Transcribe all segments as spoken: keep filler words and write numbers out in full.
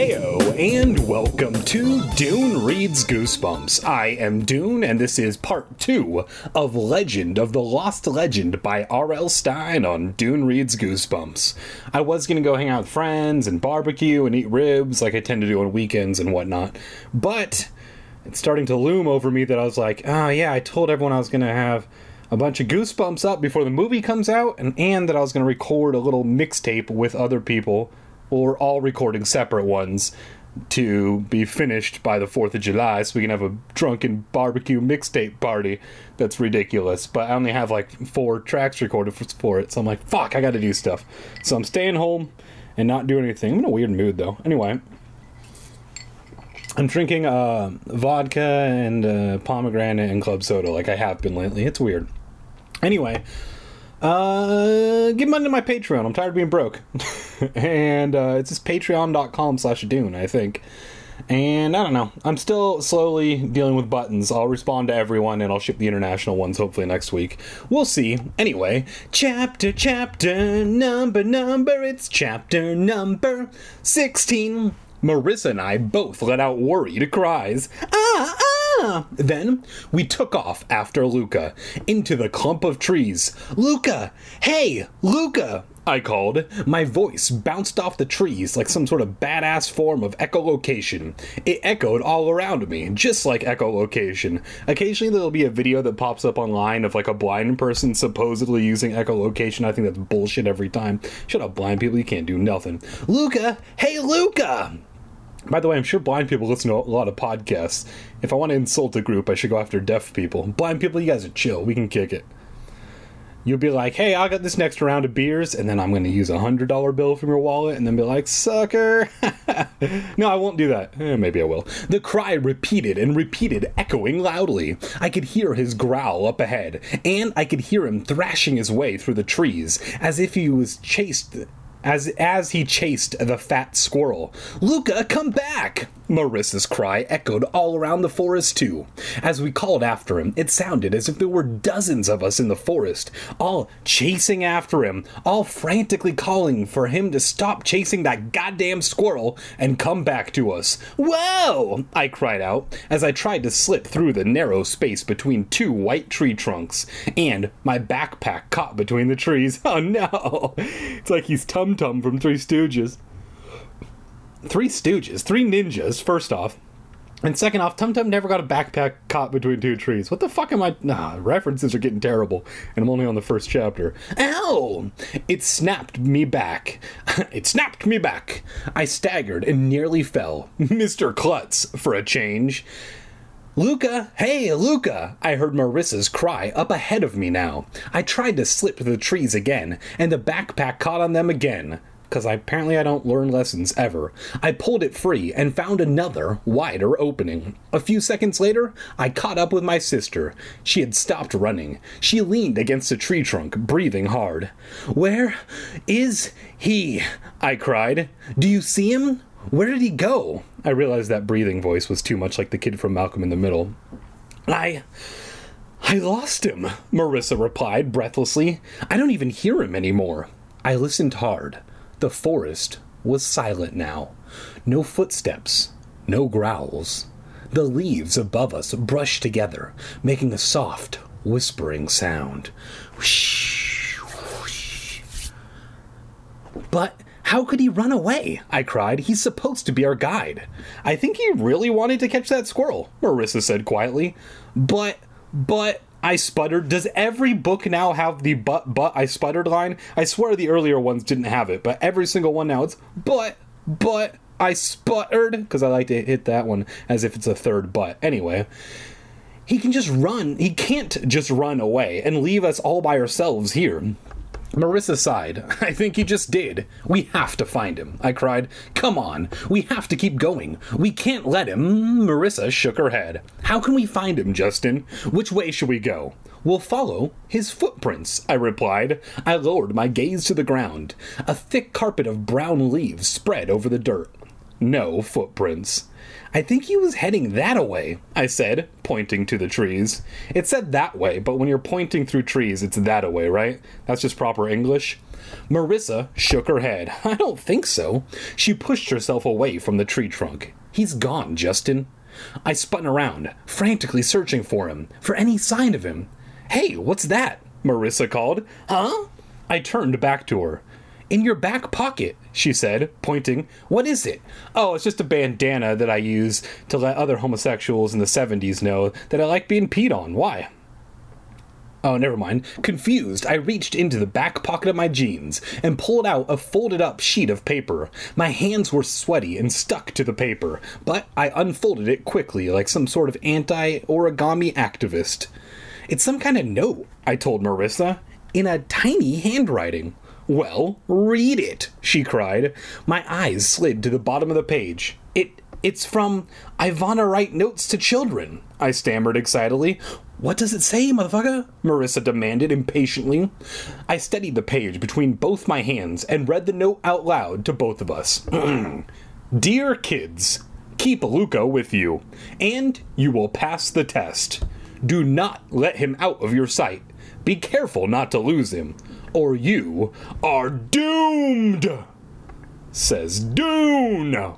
Heyo, and welcome to Dune Reads Goosebumps. I am Dune, and this is part two of Legend of the Lost Legend by R L. Stine on Dune Reads Goosebumps. I was going to go hang out with friends and barbecue and eat ribs like I tend to do on weekends and whatnot, but it's starting to loom over me that I was like, oh yeah, I told everyone I was going to have a bunch of Goosebumps up before the movie comes out, and, and that I was going to record a little mixtape with other people. We're all recording separate ones to be finished by the fourth of July so we can have a drunken barbecue mixtape party. That's ridiculous, but I only have like four tracks recorded for, for it, so I'm like, fuck, I gotta do stuff. So I'm staying home and not doing anything. I'm in a weird mood though. Anyway, I'm drinking uh, vodka and uh, pomegranate and club soda like I have been lately. It's weird. Anyway, uh, give money to my Patreon. I'm tired of being broke. and uh, it's just patreon.com slash Dune, I think. And I don't know. I'm still slowly dealing with buttons. I'll respond to everyone and I'll ship the international ones hopefully next week. We'll see. Anyway, chapter, chapter, number, number. It's chapter number sixteen. Marissa and I both let out worried cries. Ah, ah! Then we took off after Luca, into the clump of trees. Luca! Hey, Luca! I called. My voice bounced off the trees like some sort of badass form of echolocation. It echoed all around me, just like echolocation. Occasionally there'll be a video that pops up online of like a blind person supposedly using echolocation. I think that's bullshit every time. Shut up, blind people, you can't do nothing. Luca! Hey, Luca! By the way, I'm sure blind people listen to a lot of podcasts. If I want to insult a group, I should go after deaf people. Blind people, you guys are chill. We can kick it. You'll be like, hey, I got this next round of beers, and then I'm going to use a one hundred dollar bill from your wallet, and then be like, sucker. No, I won't do that. Eh, maybe I will. The cry repeated and repeated, echoing loudly. I could hear his growl up ahead, and I could hear him thrashing his way through the trees, as if he was chased... As as he chased the fat squirrel. Luca, come back! Marissa's cry echoed all around the forest, too. As we called after him, it sounded as if there were dozens of us in the forest, all chasing after him, all frantically calling for him to stop chasing that goddamn squirrel and come back to us. Whoa! I cried out, as I tried to slip through the narrow space between two white tree trunks, and my backpack caught between the trees. Oh no! It's like he's Tum Tum from Three Stooges. Three Stooges, three ninjas, first off. And second off, Tum Tum never got a backpack caught between two trees. What the fuck am I... Nah, references are getting terrible. And I'm only on the first chapter. Ow! It snapped me back. It snapped me back. I staggered and nearly fell. Mister Klutz, for a change. Luca! Hey, Luca! I heard Marissa's cry up ahead of me now. I tried to slip through the trees again, and the backpack caught on them again. Because I, apparently I don't learn lessons ever. I pulled it free and found another, wider opening. A few seconds later, I caught up with my sister. She had stopped running. She leaned against a tree trunk, breathing hard. Where is he? I cried. Do you see him? Where did he go? I realized that breathing voice was too much like the kid from Malcolm in the Middle. I... I lost him, Marissa replied breathlessly. I don't even hear him anymore. I listened hard. The forest was silent now. No footsteps, no growls. The leaves above us brushed together, making a soft, whispering sound. Whoosh, whoosh. But how could he run away? I cried. He's supposed to be our guide. I think he really wanted to catch that squirrel, Marissa said quietly. But, but... I sputtered. Does every book now have the but, but, I sputtered line? I swear the earlier ones didn't have it, but every single one now it's, but, but, I sputtered. Because I like to hit that one as if it's a third but. Anyway, he can just run. He can't just run away and leave us all by ourselves here. Marissa sighed. I think he just did. We have to find him, I cried. Come on, we have to keep going. We can't let him. Marissa shook her head. How can we find him, Justin? Which way should we go? We'll follow his footprints, I replied. I lowered my gaze to the ground. A thick carpet of brown leaves spread over the dirt. No footprints. I think he was heading that-a-way, I said, pointing to the trees. It said that way, but when you're pointing through trees, it's that-a-way, right? That's just proper English. Marissa shook her head. I don't think so. She pushed herself away from the tree trunk. He's gone, Justin. I spun around, frantically searching for him, for any sign of him. Hey, what's that? Marissa called. Huh? I turned back to her. In your back pocket, she said, pointing. What is it? Oh, it's just a bandana that I use to let other homosexuals in the seventies know that I like being peed on. Why? Oh, never mind. Confused, I reached into the back pocket of my jeans and pulled out a folded-up sheet of paper. My hands were sweaty and stuck to the paper, but I unfolded it quickly like some sort of anti-origami activist. It's some kind of note, I told Marissa, in a tiny handwriting. Well, read it, she cried. My eyes slid to the bottom of the page. It, it's from Ivana Write Notes to Children, I stammered excitedly. What does it say, motherfucker? Marissa demanded impatiently. I steadied the page between both my hands and read the note out loud to both of us. Dear kids, keep Luca with you, and you will pass the test. Do not let him out of your sight. Be careful not to lose him, or you are doomed, says Dune.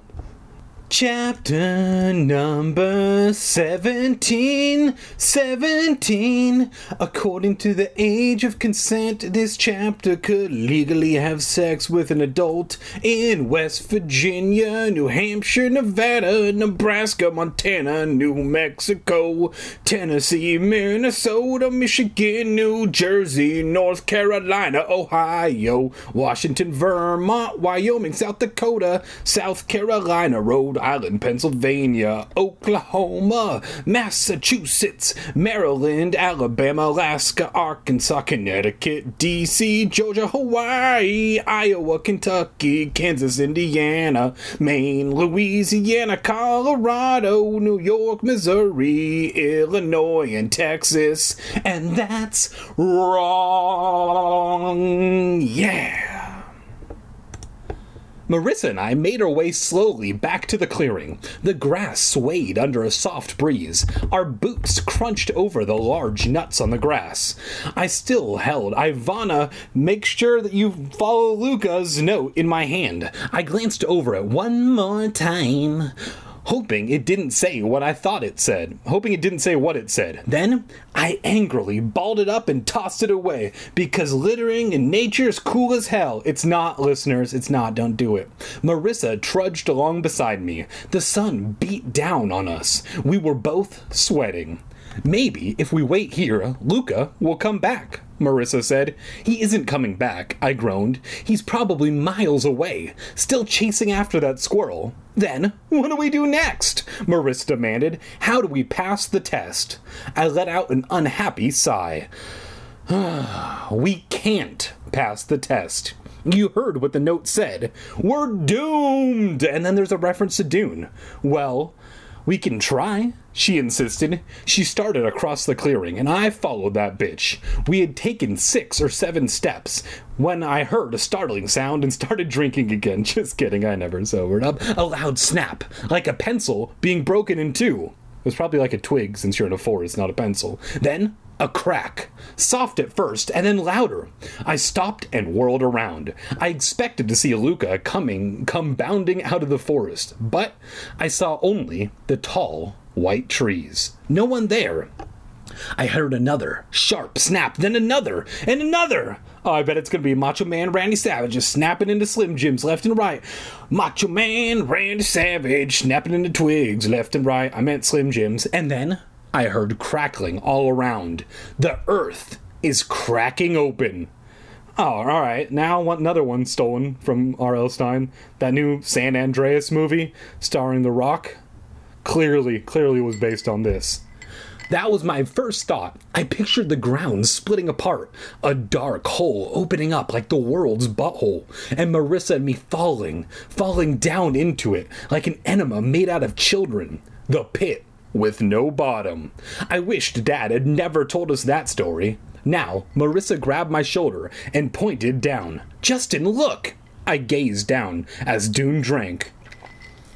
Chapter number seventeen, seventeen. According to the age of consent, this chapter could legally have sex with an adult in West Virginia, New Hampshire, Nevada, Nebraska, Montana, New Mexico, Tennessee, Minnesota, Michigan, New Jersey, North Carolina, Ohio, Washington, Vermont, Wyoming, South Dakota, South Carolina, Rhode Island, Pennsylvania, Oklahoma, Massachusetts, Maryland, Alabama, Alaska, Arkansas, Connecticut, D C, Georgia, Hawaii, Iowa, Kentucky, Kansas, Indiana, Maine, Louisiana, Colorado, New York, Missouri, Illinois, and Texas. And that's wrong. Yeah. Marissa and I made our way slowly back to the clearing. The grass swayed under a soft breeze. Our boots crunched over the large nuts on the grass. I still held Ivana, make sure that you follow Luca's note in my hand. I glanced over it one more time, hoping it didn't say what I thought it said. Hoping it didn't say what it said. Then, I angrily balled it up and tossed it away, because littering in nature is cool as hell. It's not, listeners, it's not, don't do it. Marissa trudged along beside me. The sun beat down on us. We were both sweating. Maybe if we wait here, Luca will come back, Marissa said. He isn't coming back, I groaned. He's probably miles away, still chasing after that squirrel. Then, what do we do next? Marissa demanded. How do we pass the test? I let out an unhappy sigh. We can't pass the test. You heard what the note said. We're doomed! And then there's a reference to Dune. Well, we can try, she insisted. She started across the clearing, and I followed that bitch. We had taken six or seven steps when I heard a startling sound and started drinking again. Just kidding, I never sobered up. A loud snap, like a pencil being broken in two. It was probably like a twig, since you're in a forest, not a pencil. Then, a crack. Soft at first, and then louder. I stopped and whirled around. I expected to see Luca coming, come bounding out of the forest, but I saw only the tall, white trees. No one there. I heard another sharp snap, then another, and another. Oh, I bet it's going to be Macho Man Randy Savage just snapping into Slim Jims left and right. Macho Man Randy Savage snapping into twigs left and right. I meant Slim Jims. And then I heard crackling all around. The earth is cracking open. Oh, all right. Now another one stolen from R L. Stine. That new San Andreas movie starring The Rock. Clearly, clearly was based on this. That was my first thought. I pictured the ground splitting apart, a dark hole opening up like the world's butthole, and Marissa and me falling, falling down into it like an enema made out of children. The pit with no bottom. I wished Dad had never told us that story. Now, Marissa grabbed my shoulder and pointed down. Justin, look! I gazed down as Dune drank.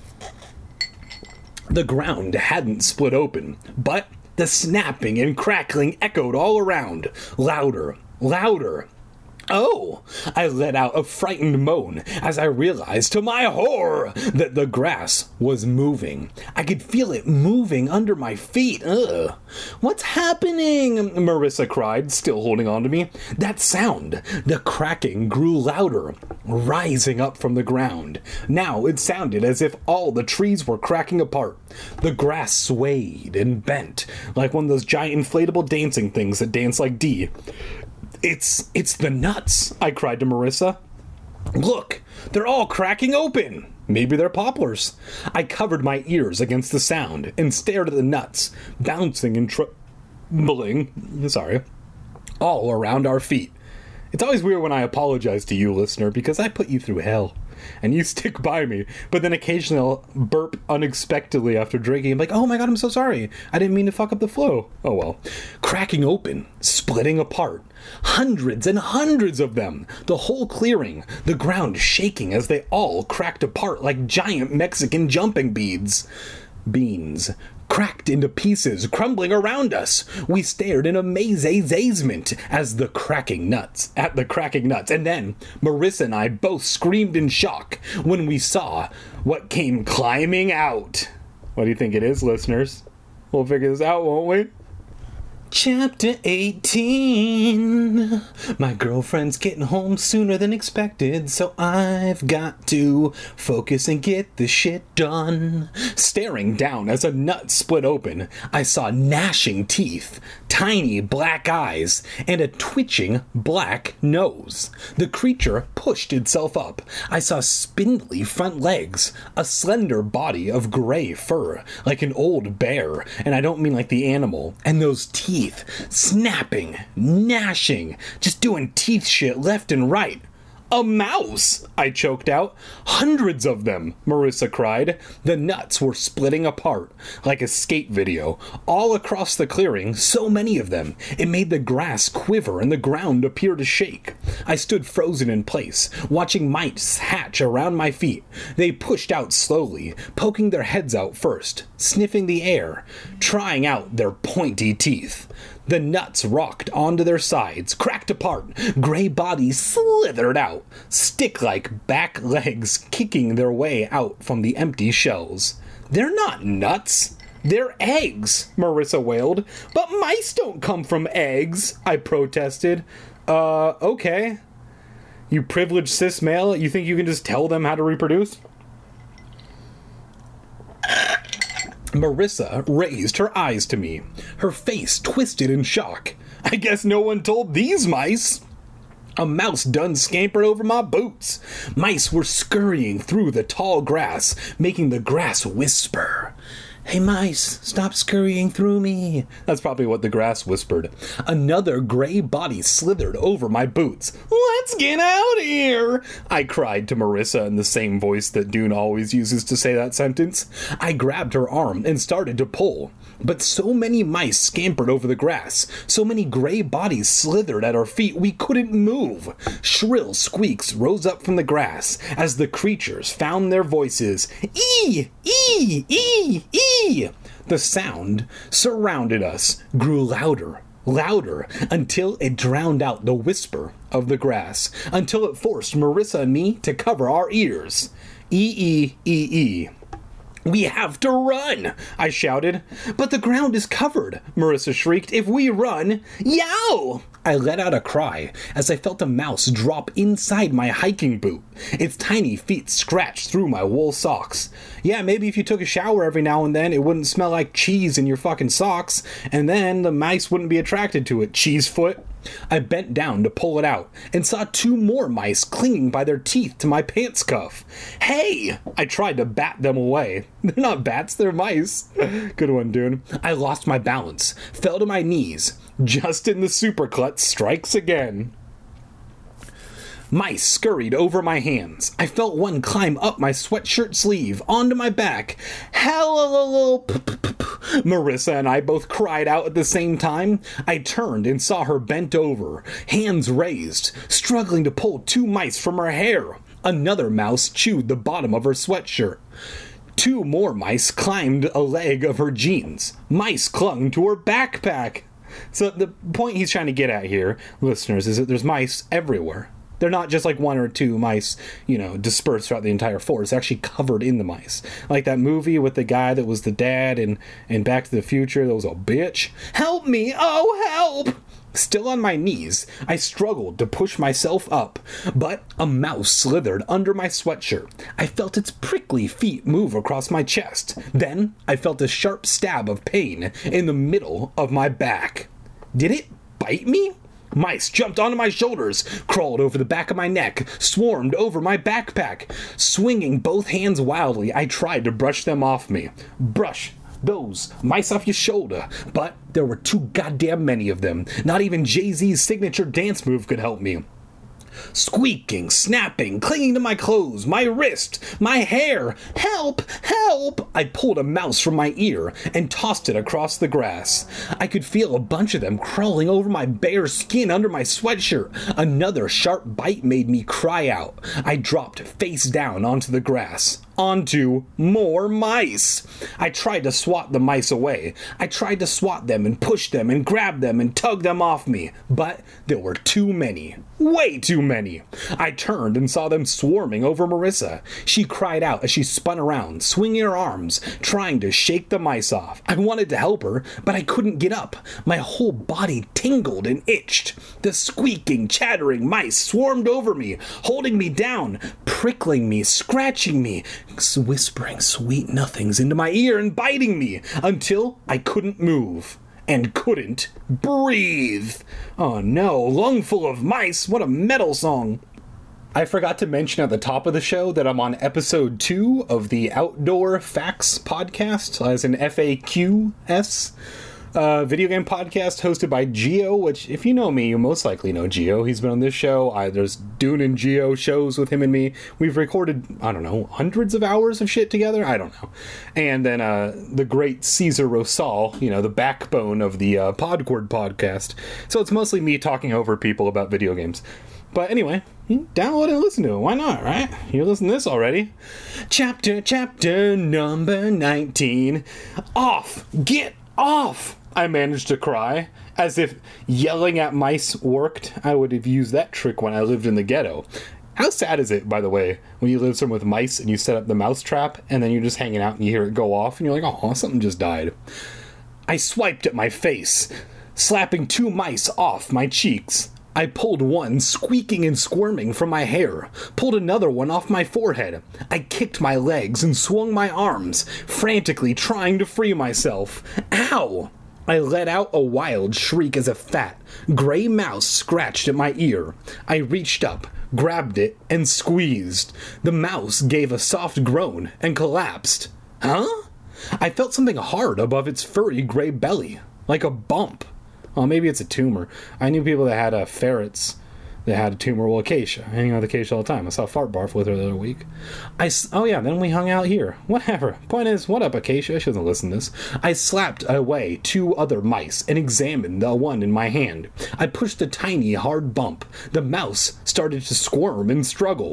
The ground hadn't split open, but the snapping and crackling echoed all around, louder, louder. Oh! I let out a frightened moan as I realized, to my horror, that the grass was moving. I could feel it moving under my feet. Ugh. What's happening? Marissa cried, still holding on to me. That sound, the cracking, grew louder, rising up from the ground. Now it sounded as if all the trees were cracking apart. The grass swayed and bent, like one of those giant inflatable dancing things that dance like Dee. It's, it's the nuts, I cried to Marissa. Look, they're all cracking open. Maybe they're poplars. I covered my ears against the sound and stared at the nuts, bouncing and trembling, sorry, all around our feet. It's always weird when I apologize to you, listener, because I put you through hell. And you stick by me, but then occasionally I'll burp unexpectedly after drinking. I'm like, oh my god, I'm so sorry. I didn't mean to fuck up the flow. Oh well. Cracking open, splitting apart. Hundreds and hundreds of them. The whole clearing, the ground shaking as they all cracked apart like giant Mexican jumping beads. Beans. Cracked into pieces, crumbling around us. We stared in amazement as the cracking nuts, at the cracking nuts. And then Marissa and I both screamed in shock when we saw what came climbing out. What do you think it is, listeners? We'll figure this out, won't we? Chapter eighteen. My girlfriend's getting home sooner than expected, so I've got to focus and get the shit done. Staring down as a nut split open, I saw gnashing teeth, tiny black eyes, and a twitching black nose. The creature pushed itself up. I saw spindly front legs, a slender body of gray fur, like an old bear, and I don't mean like the animal, and those teeth snapping, gnashing, just doing teeth shit left and right. A mouse, I choked out. Hundreds of them, Marissa cried. The nuts were splitting apart, like a skate video, all across the clearing, so many of them. It made the grass quiver and the ground appear to shake. I stood frozen in place, watching mice hatch around my feet. They pushed out slowly, poking their heads out first, sniffing the air, trying out their pointy teeth. The nuts rocked onto their sides, cracked apart, gray bodies slithered out, stick-like back legs kicking their way out from the empty shells. They're not nuts. They're eggs, Marissa wailed. But mice don't come from eggs, I protested. Uh, okay. You privileged cis male, you think you can just tell them how to reproduce? Marissa raised her eyes to me, her face twisted in shock. I guess no one told these mice. A mouse done scampered over my boots. Mice were scurrying through the tall grass, making the grass whisper. Hey mice, stop scurrying through me. That's probably what the grass whispered. Another gray body slithered over my boots. Let's get out of here, I cried to Marissa in the same voice that Dune always uses to say that sentence. I grabbed her arm and started to pull. But so many mice scampered over the grass, so many gray bodies slithered at our feet, we couldn't move. Shrill squeaks rose up from the grass as the creatures found their voices. Ee! Ee! Ee! Ee! The sound surrounded us, grew louder, louder, until it drowned out the whisper of the grass, until it forced Marissa and me to cover our ears. Ee! Ee! Ee! We have to run, I shouted. But the ground is covered, Marissa shrieked. If we run, yow! I let out a cry as I felt a mouse drop inside my hiking boot. Its tiny feet scratched through my wool socks. Yeah, maybe if you took a shower every now and then, it wouldn't smell like cheese in your fucking socks, and then the mice wouldn't be attracted to it, cheese foot. I bent down to pull it out and saw two more mice clinging by their teeth to my pants cuff. Hey! I tried to bat them away. They're not bats, they're mice. Good one, dude. I lost my balance, fell to my knees. Justin the Superklutz strikes again. Mice scurried over my hands. I felt one climb up my sweatshirt sleeve, onto my back. Hello! Marissa and I both cried out at the same time. I turned and saw her bent over, hands raised, struggling to pull two mice from her hair. Another mouse chewed the bottom of her sweatshirt. Two more mice climbed a leg of her jeans. Mice clung to her backpack. So the point he's trying to get at here, listeners, is that there's mice everywhere. They're not just like one or two mice, you know, dispersed throughout the entire forest. They're actually covered in the mice. Like that movie with the guy that was the dad in, in Back to the Future that was a bitch. Help me! Oh, help! Still on my knees, I struggled to push myself up, but a mouse slithered under my sweatshirt. I felt its prickly feet move across my chest. Then I felt a sharp stab of pain in the middle of my back. Did it bite me? Mice jumped onto my shoulders, crawled over the back of my neck, swarmed over my backpack. Swinging both hands wildly, I tried to brush them off me. Brush those mice off your shoulder, but there were too goddamn many of them. Not even Jay-Z's signature dance move could help me. Squeaking, snapping, clinging to my clothes, my wrist, my hair. Help! Help! I pulled a mouse from my ear and tossed it across the grass. I could feel a bunch of them crawling over my bare skin under my sweatshirt. Another sharp bite made me cry out. I dropped face down onto the grass. Onto more mice. I tried to swat the mice away. I tried to swat them and push them and grab them and tug them off me, but there were too many. Way too many. I turned and saw them swarming over Marissa. She cried out as she spun around, swinging her arms, trying to shake the mice off. I wanted to help her, but I couldn't get up. My whole body tingled and itched. The squeaking, chattering mice swarmed over me, holding me down, prickling me, scratching me, whispering sweet nothings into my ear and biting me until I couldn't move and couldn't breathe. Oh no, lungful of mice, what a metal song. I forgot to mention at the top of the show that I'm on episode two of the Outdoor Facts podcast, as an F A Q S. Uh, video game podcast hosted by Geo, which, if you know me, you most likely know Geo. He's been on this show. I, there's Dune and Geo shows with him and me. We've recorded, I don't know, hundreds of hours of shit together? I don't know. And then uh, the great Cesar Rosal, you know, the backbone of the uh, Podcord podcast. So it's mostly me talking over people about video games. But anyway, download and listen to it. Why not, right? You listen to this already. Chapter, chapter number nineteen. Off! Get off! I managed to cry, as if yelling at mice worked. I would have used that trick when I lived in the ghetto. How sad is it, by the way, when you live somewhere with mice and you set up the mouse trap and then you're just hanging out and you hear it go off and you're like, oh, something just died. I swiped at my face, slapping two mice off my cheeks. I pulled one, squeaking and squirming, from my hair, pulled another one off my forehead. I kicked my legs and swung my arms, frantically trying to free myself. Ow! I let out a wild shriek as a fat, gray mouse scratched at my ear. I reached up, grabbed it, and squeezed. The mouse gave a soft groan and collapsed. Huh? I felt something hard above its furry gray belly, like a bump. Well, maybe it's a tumor. I knew people that had uh, ferrets that had a tumor. Well, Acacia. I hang out with Acacia all the time. I saw Fart Barf with her the other week. I, oh, yeah, then we hung out here. Whatever. Point is, what up, Acacia? She doesn't listen to this. I slapped away two other mice and examined the one in my hand. I pushed a tiny, hard bump. The mouse started to squirm and struggle.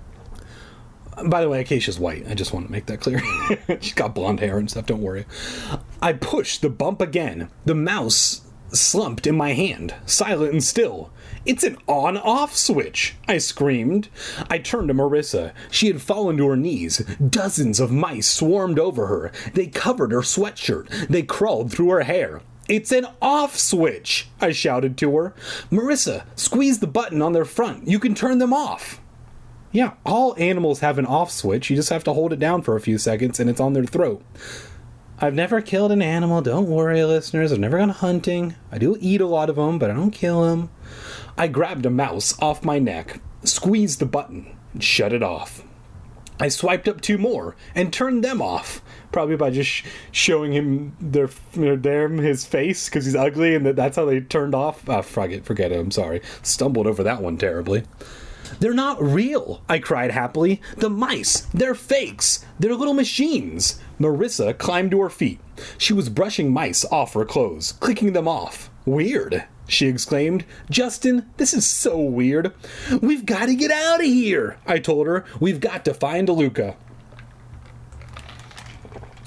By the way, Acacia's white. I just want to make that clear. She's got blonde hair and stuff, don't worry. I pushed the bump again. The mouse slumped in my hand, silent and still. It's an on-off switch, I screamed. I turned to Marissa. She had fallen to her knees. Dozens of mice swarmed over her. They covered her sweatshirt. They crawled through her hair. It's an off switch, I shouted to her. Marissa, squeeze the button on their front. You can turn them off. Yeah, all animals have an off switch. You just have to hold it down for a few seconds and it's on their throat. I've never killed an animal. Don't worry, listeners. I've never gone hunting. I do eat a lot of them, but I don't kill them. I grabbed a mouse off my neck, squeezed the button, and shut it off. I swiped up two more and turned them off, probably by just sh- showing him their, their his face because he's ugly, and that's how they turned off. Ah, forget, forget it. I'm sorry. Stumbled over that one terribly. They're not real, I cried happily. The mice, they're fakes. They're little machines. Marissa climbed to her feet. She was brushing mice off her clothes, clicking them off. Weird, she exclaimed. Justin, this is so weird. We've got to get out of here, I told her. We've got to find Luca.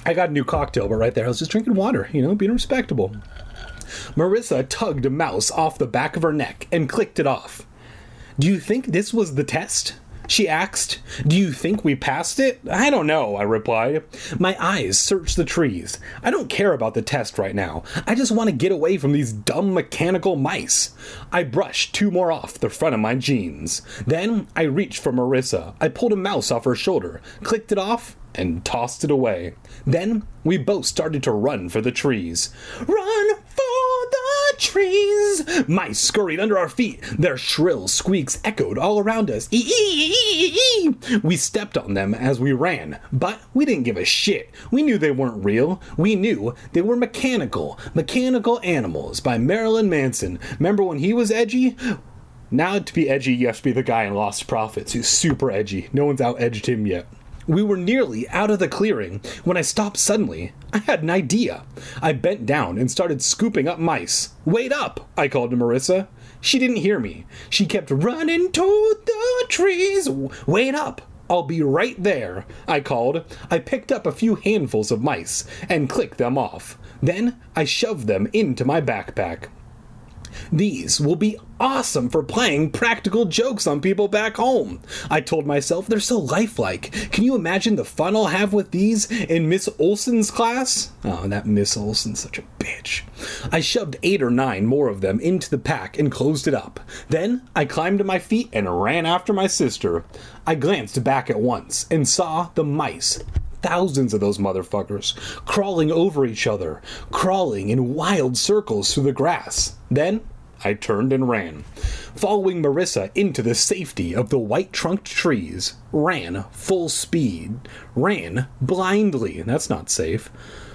I got a new cocktail, but right there I was just drinking water, you know, being respectable. Marissa tugged a mouse off the back of her neck and clicked it off. Do you think this was the test? She asked. Do you think we passed it? I don't know, I replied. My eyes searched the trees. I don't care about the test right now. I just want to get away from these dumb mechanical mice. I brushed two more off the front of my jeans. Then I reached for Marissa. I pulled a mouse off her shoulder, clicked it off, and tossed it away. Then we both started to run for the trees. Run for the trees! Mice scurried under our feet. Their shrill squeaks echoed all around us. E-e-e-e-e! We stepped on them as we ran, but we didn't give a shit. We knew they weren't real. We knew they were mechanical. Mechanical Animals by Marilyn Manson. Remember when he was edgy? Now to be edgy, you have to be the guy in Lost Prophets who's super edgy. No one's out-edged him yet. We were nearly out of the clearing when I stopped suddenly. I had an idea. I bent down and started scooping up mice. Wait up, I called to Marissa. She didn't hear me. She kept running toward the trees. Wait up, I'll be right there, I called. I picked up a few handfuls of mice and clicked them off. Then I shoved them into my backpack. These will be awesome for playing practical jokes on people back home. I told myself, they're so lifelike. Can you imagine the fun I'll have with these in Miss Olsen's class? Oh, that Miss Olsen's such a bitch. I shoved eight or nine more of them into the pack and closed it up. Then I climbed to my feet and ran after my sister. I glanced back at once and saw the mice. Thousands of those motherfuckers, crawling over each other, crawling in wild circles through the grass. Then I turned and ran, following Marissa into the safety of the white-trunked trees. Ran full speed. Ran blindly. That's not safe.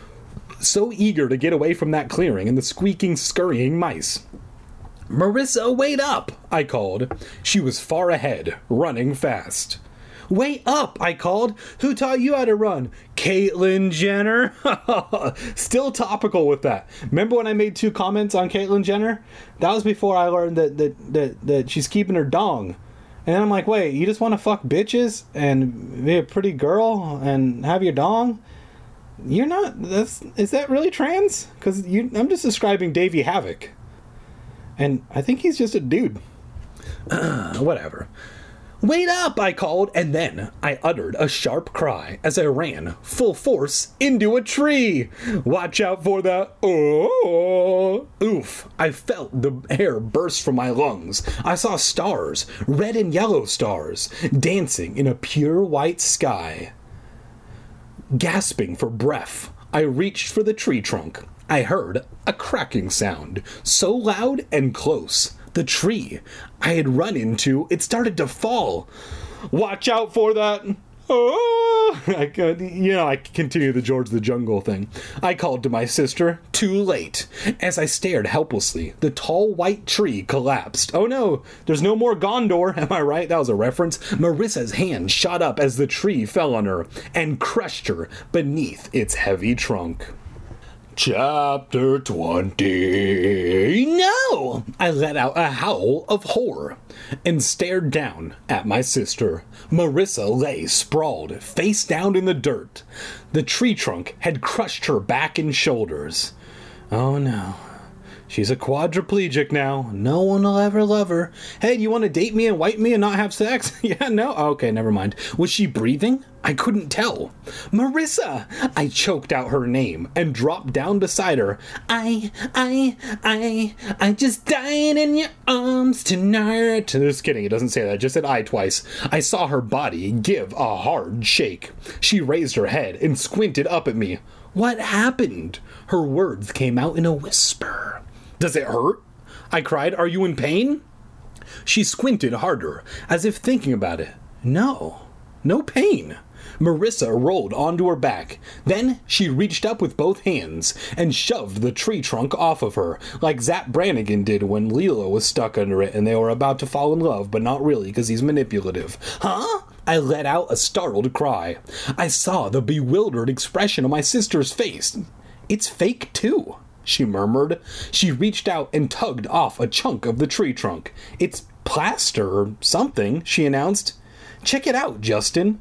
So eager to get away from that clearing and the squeaking, scurrying mice. Marissa, wait up, I called. She was far ahead, running fast. Wait up, I called. Who taught you how to run? Caitlyn Jenner? Still topical with that. Remember when I made two comments on Caitlyn Jenner? That was before I learned that that, that, that she's keeping her dong. And I'm like, wait, you just want to fuck bitches and be a pretty girl and have your dong? You're not, that's, is that really trans? Because you, I'm just describing Davey Havoc. And I think he's just a dude. Uh, whatever. Wait up, I called, and then I uttered a sharp cry as I ran full force into a tree. Watch out for that. Oh, oof. I felt the air burst from my lungs. I saw stars, red and yellow stars, dancing in a pure white sky. Gasping for breath, I reached for the tree trunk. I heard a cracking sound, so loud and close. The tree I had run into, it started to fall. Watch out for that. Oh, I could, you know, I continue the George the Jungle thing. I called to my sister, too late. As I stared helplessly, the tall white tree collapsed. Oh no, there's no more Gondor, am I right? That was a reference. Marissa's hand shot up as the tree fell on her and crushed her beneath its heavy trunk. Chapter twenty. No! I let out a howl of horror and stared down at my sister. Marissa lay sprawled, face down in the dirt. The tree trunk had crushed her back and shoulders. Oh no. She's a quadriplegic now. No one will ever love her. Hey, you want to date me and wipe me and not have sex? Yeah, no? Okay, never mind. Was she breathing? I couldn't tell. Marissa! I choked out her name and dropped down beside her. I, I, I, I just died in your arms tonight. Just kidding, it doesn't say that. I just said I twice. I saw her body give a hard shake. She raised her head and squinted up at me. What happened? Her words came out in a whisper. Does it hurt? I cried. Are you in pain? She squinted harder, as if thinking about it. No, no pain. Marissa rolled onto her back. Then she reached up with both hands and shoved the tree trunk off of her, like Zap Brannigan did when Leela was stuck under it and they were about to fall in love, but not really because he's manipulative. Huh? I let out a startled cry. I saw the bewildered expression on my sister's face. It's fake, too, she murmured. She reached out and tugged off a chunk of the tree trunk. It's plaster or something, she announced. Check it out, Justin.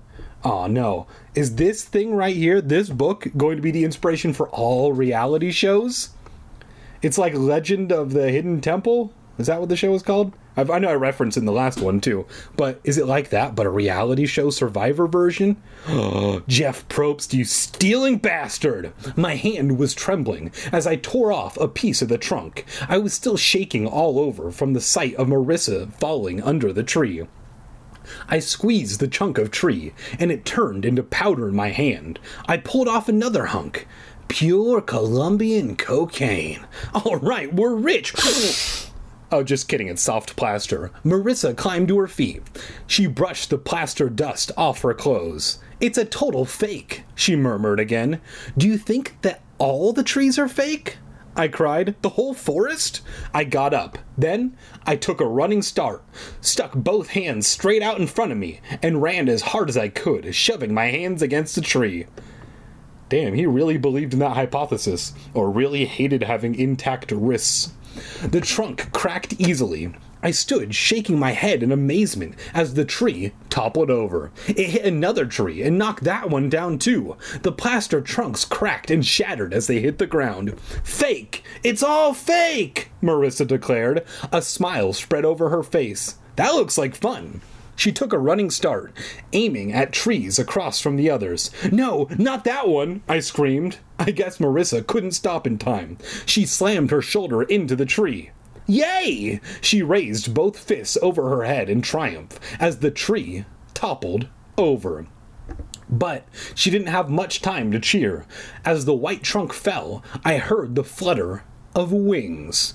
Oh no. Is this thing right here, this book, going to be the inspiration for all reality shows? It's like Legend of the Hidden Temple? Is that what the show is called? I've, I know I referenced in the last one too, but is it like that, but a reality show Survivor version? Jeff Probst, you stealing bastard! My hand was trembling as I tore off a piece of the trunk. I was still shaking all over from the sight of Marissa falling under the tree. I squeezed the chunk of tree, and it turned into powder in my hand. I pulled off another hunk. Pure Colombian cocaine. All right, we're rich. Oh, just kidding, it's soft plaster. Marissa climbed to her feet. She brushed the plaster dust off her clothes. It's a total fake, she murmured again. Do you think that all the trees are fake? I cried. The whole forest? I got up. Then I took a running start, stuck both hands straight out in front of me, and ran as hard as I could, shoving my hands against the tree. Damn, he really believed in that hypothesis, or really hated having intact wrists. The trunk cracked easily. I stood shaking my head in amazement as the tree toppled over. It hit another tree and knocked that one down too. The plaster trunks cracked and shattered as they hit the ground. Fake! It's all fake! Marissa declared. A smile spread over her face. That looks like fun. She took a running start, aiming at trees across from the others. No, not that one, I screamed. I guess Marissa couldn't stop in time. She slammed her shoulder into the tree. Yay! She raised both fists over her head in triumph as the tree toppled over. But she didn't have much time to cheer. As the white trunk fell, I heard the flutter of wings.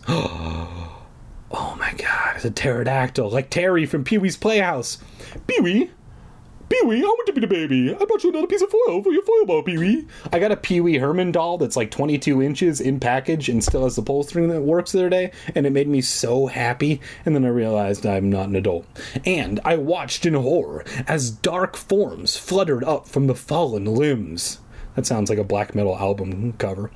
Oh my god, it's a pterodactyl, like Terry from Pee-wee's Playhouse. Pee-wee? Pee-wee, I want to be the baby. I brought you another piece of foil for your foil ball, Pee-wee. I got a Pee-wee Herman doll that's like twenty-two inches in package and still has the pull string that works the other day, and it made me so happy, and then I realized I'm not an adult. And I watched in horror as dark forms fluttered up from the fallen limbs. That sounds like a black metal album cover.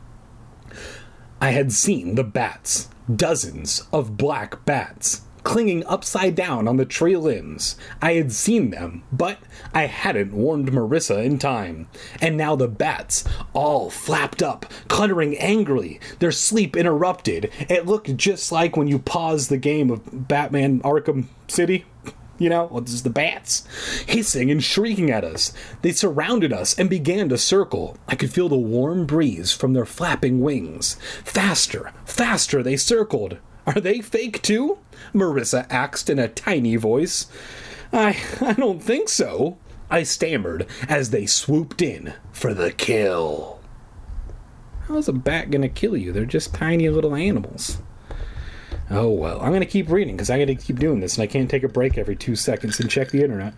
I had seen the bats. Dozens of black bats, clinging upside down on the tree limbs. I had seen them, but I hadn't warned Marissa in time. And now the bats, all flapped up, cluttering angrily, their sleep interrupted. It looked just like when you pause the game of Batman Arkham City. You know, well, this is the bats, hissing and shrieking at us. They surrounded us and began to circle. I could feel the warm breeze from their flapping wings. Faster, faster they circled. Are they fake too? Marissa asked in a tiny voice. I, I don't think so, I stammered as they swooped in for the kill. How's a bat gonna kill you? They're just tiny little animals. Oh, well, I'm going to keep reading because I got to keep doing this, and I can't take a break every two seconds and check the internet.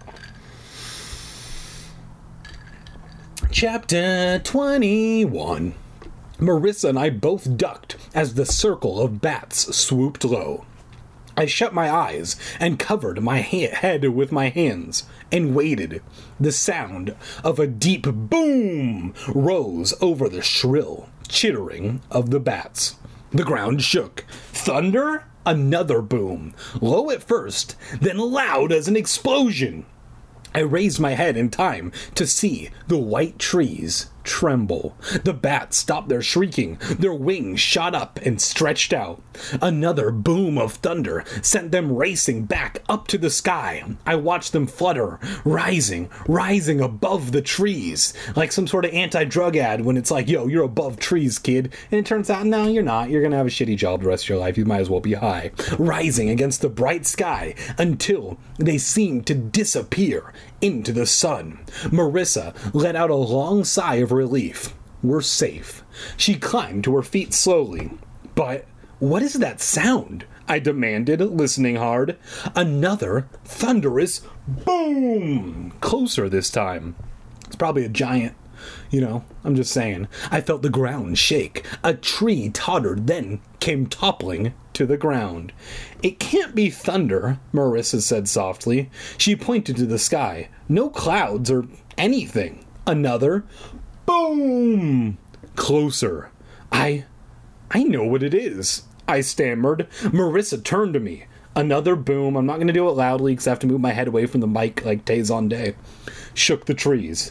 Chapter twenty-one. Marissa and I both ducked as the circle of bats swooped low. I shut my eyes and covered my ha- head with my hands and waited. The sound of a deep boom rose over the shrill chittering of the bats. The ground shook. Thunder? Another boom. Low at first, then loud as an explosion. I raised my head in time to see the white trees tremble. The bats stopped their shrieking. Their wings shot up and stretched out. Another boom of thunder sent them racing back up to the sky. I watched them flutter, rising, rising above the trees, like some sort of anti-drug ad when it's like, yo, you're above trees, kid. And it turns out, no, you're not. You're going to have a shitty job the rest of your life. You might as well be high. Rising against the bright sky until they seemed to disappear into the sun. Marissa let out a long sigh of relief. We're safe. She climbed to her feet slowly. But what is that sound? I demanded, listening hard. Another thunderous boom! Closer this time. It's probably a giant. You know, I'm just saying. I felt the ground shake. A tree tottered, then came toppling to the ground. It can't be thunder, Marissa said softly. She pointed to the sky. No clouds or anything. Another boom! Closer. I... I know what it is, I stammered. Marissa turned to me. Another boom. I'm not going to do it loudly because I have to move my head away from the mic like Tay Zonday. shook the trees.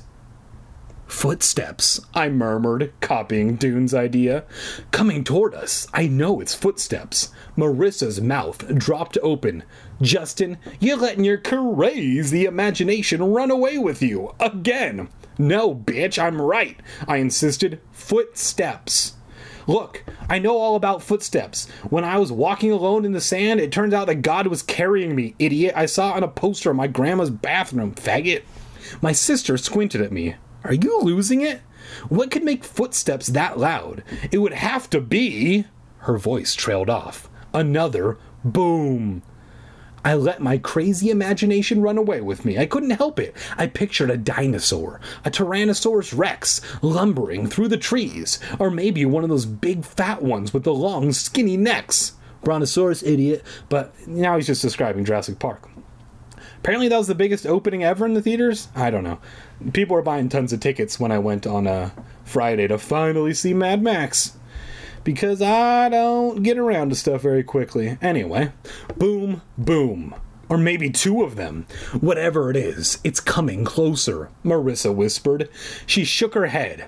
Footsteps, I murmured, copying Dune's idea. Coming toward us. I know it's footsteps. Marissa's mouth dropped open. Justin, you're letting your crazy imagination run away with you. Again. No, bitch, I'm right. I insisted. Footsteps. Look, I know all about footsteps. When I was walking alone in the sand, it turns out that God was carrying me, idiot. I saw it on a poster in my grandma's bathroom, faggot. My sister squinted at me. Are you losing it? What could make footsteps that loud? It would have to be... Her voice trailed off. Another boom. I let my crazy imagination run away with me. I couldn't help it. I pictured a dinosaur, a Tyrannosaurus Rex, lumbering through the trees, or maybe one of those big fat ones with the long, skinny necks. Brontosaurus, idiot. But now he's just describing Jurassic Park. Apparently that was the biggest opening ever in the theaters. I don't know. People were buying tons of tickets when I went on a Friday to finally see Mad Max. Because I don't get around to stuff very quickly. Anyway, boom, boom. Or maybe two of them. Whatever it is, it's coming closer, Marissa whispered. She shook her head.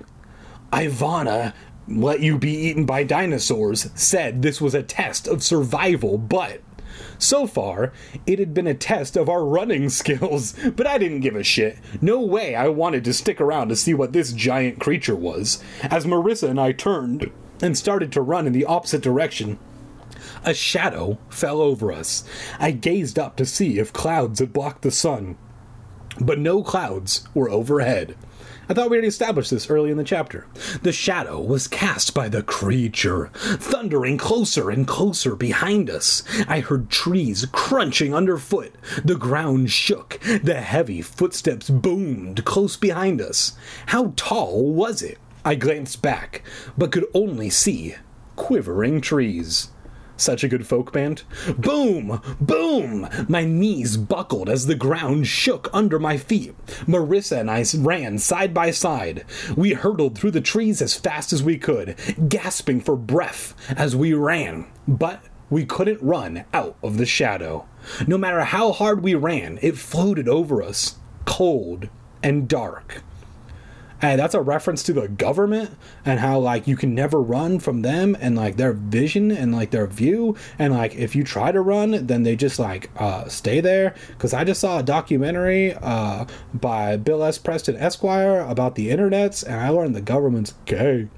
Ivana, let you be eaten by dinosaurs, said this was a test of survival, but... So far, it had been a test of our running skills, but I didn't give a shit. No way I wanted to stick around to see what this giant creature was. As Marissa and I turned and started to run in the opposite direction, a shadow fell over us. I gazed up to see if clouds had blocked the sun, but no clouds were overhead. I thought we already established this early in the chapter. The shadow was cast by the creature, thundering closer and closer behind us. I heard trees crunching underfoot. The ground shook. The heavy footsteps boomed close behind us. How tall was it? I glanced back, but could only see quivering trees. Such a good folk band. Boom! Boom! My knees buckled as the ground shook under my feet. Marissa and I ran side by side. We hurtled through the trees as fast as we could, gasping for breath as we ran. But we couldn't run out of the shadow. No matter how hard we ran, it floated over us, cold and dark. And that's a reference to the government and how, like, you can never run from them and, like, their vision and, like, their view. And, like, if you try to run, then they just, like, uh, stay there. Because I just saw a documentary uh, by Bill S. Preston Esquire about the internets, and I learned the government's gay.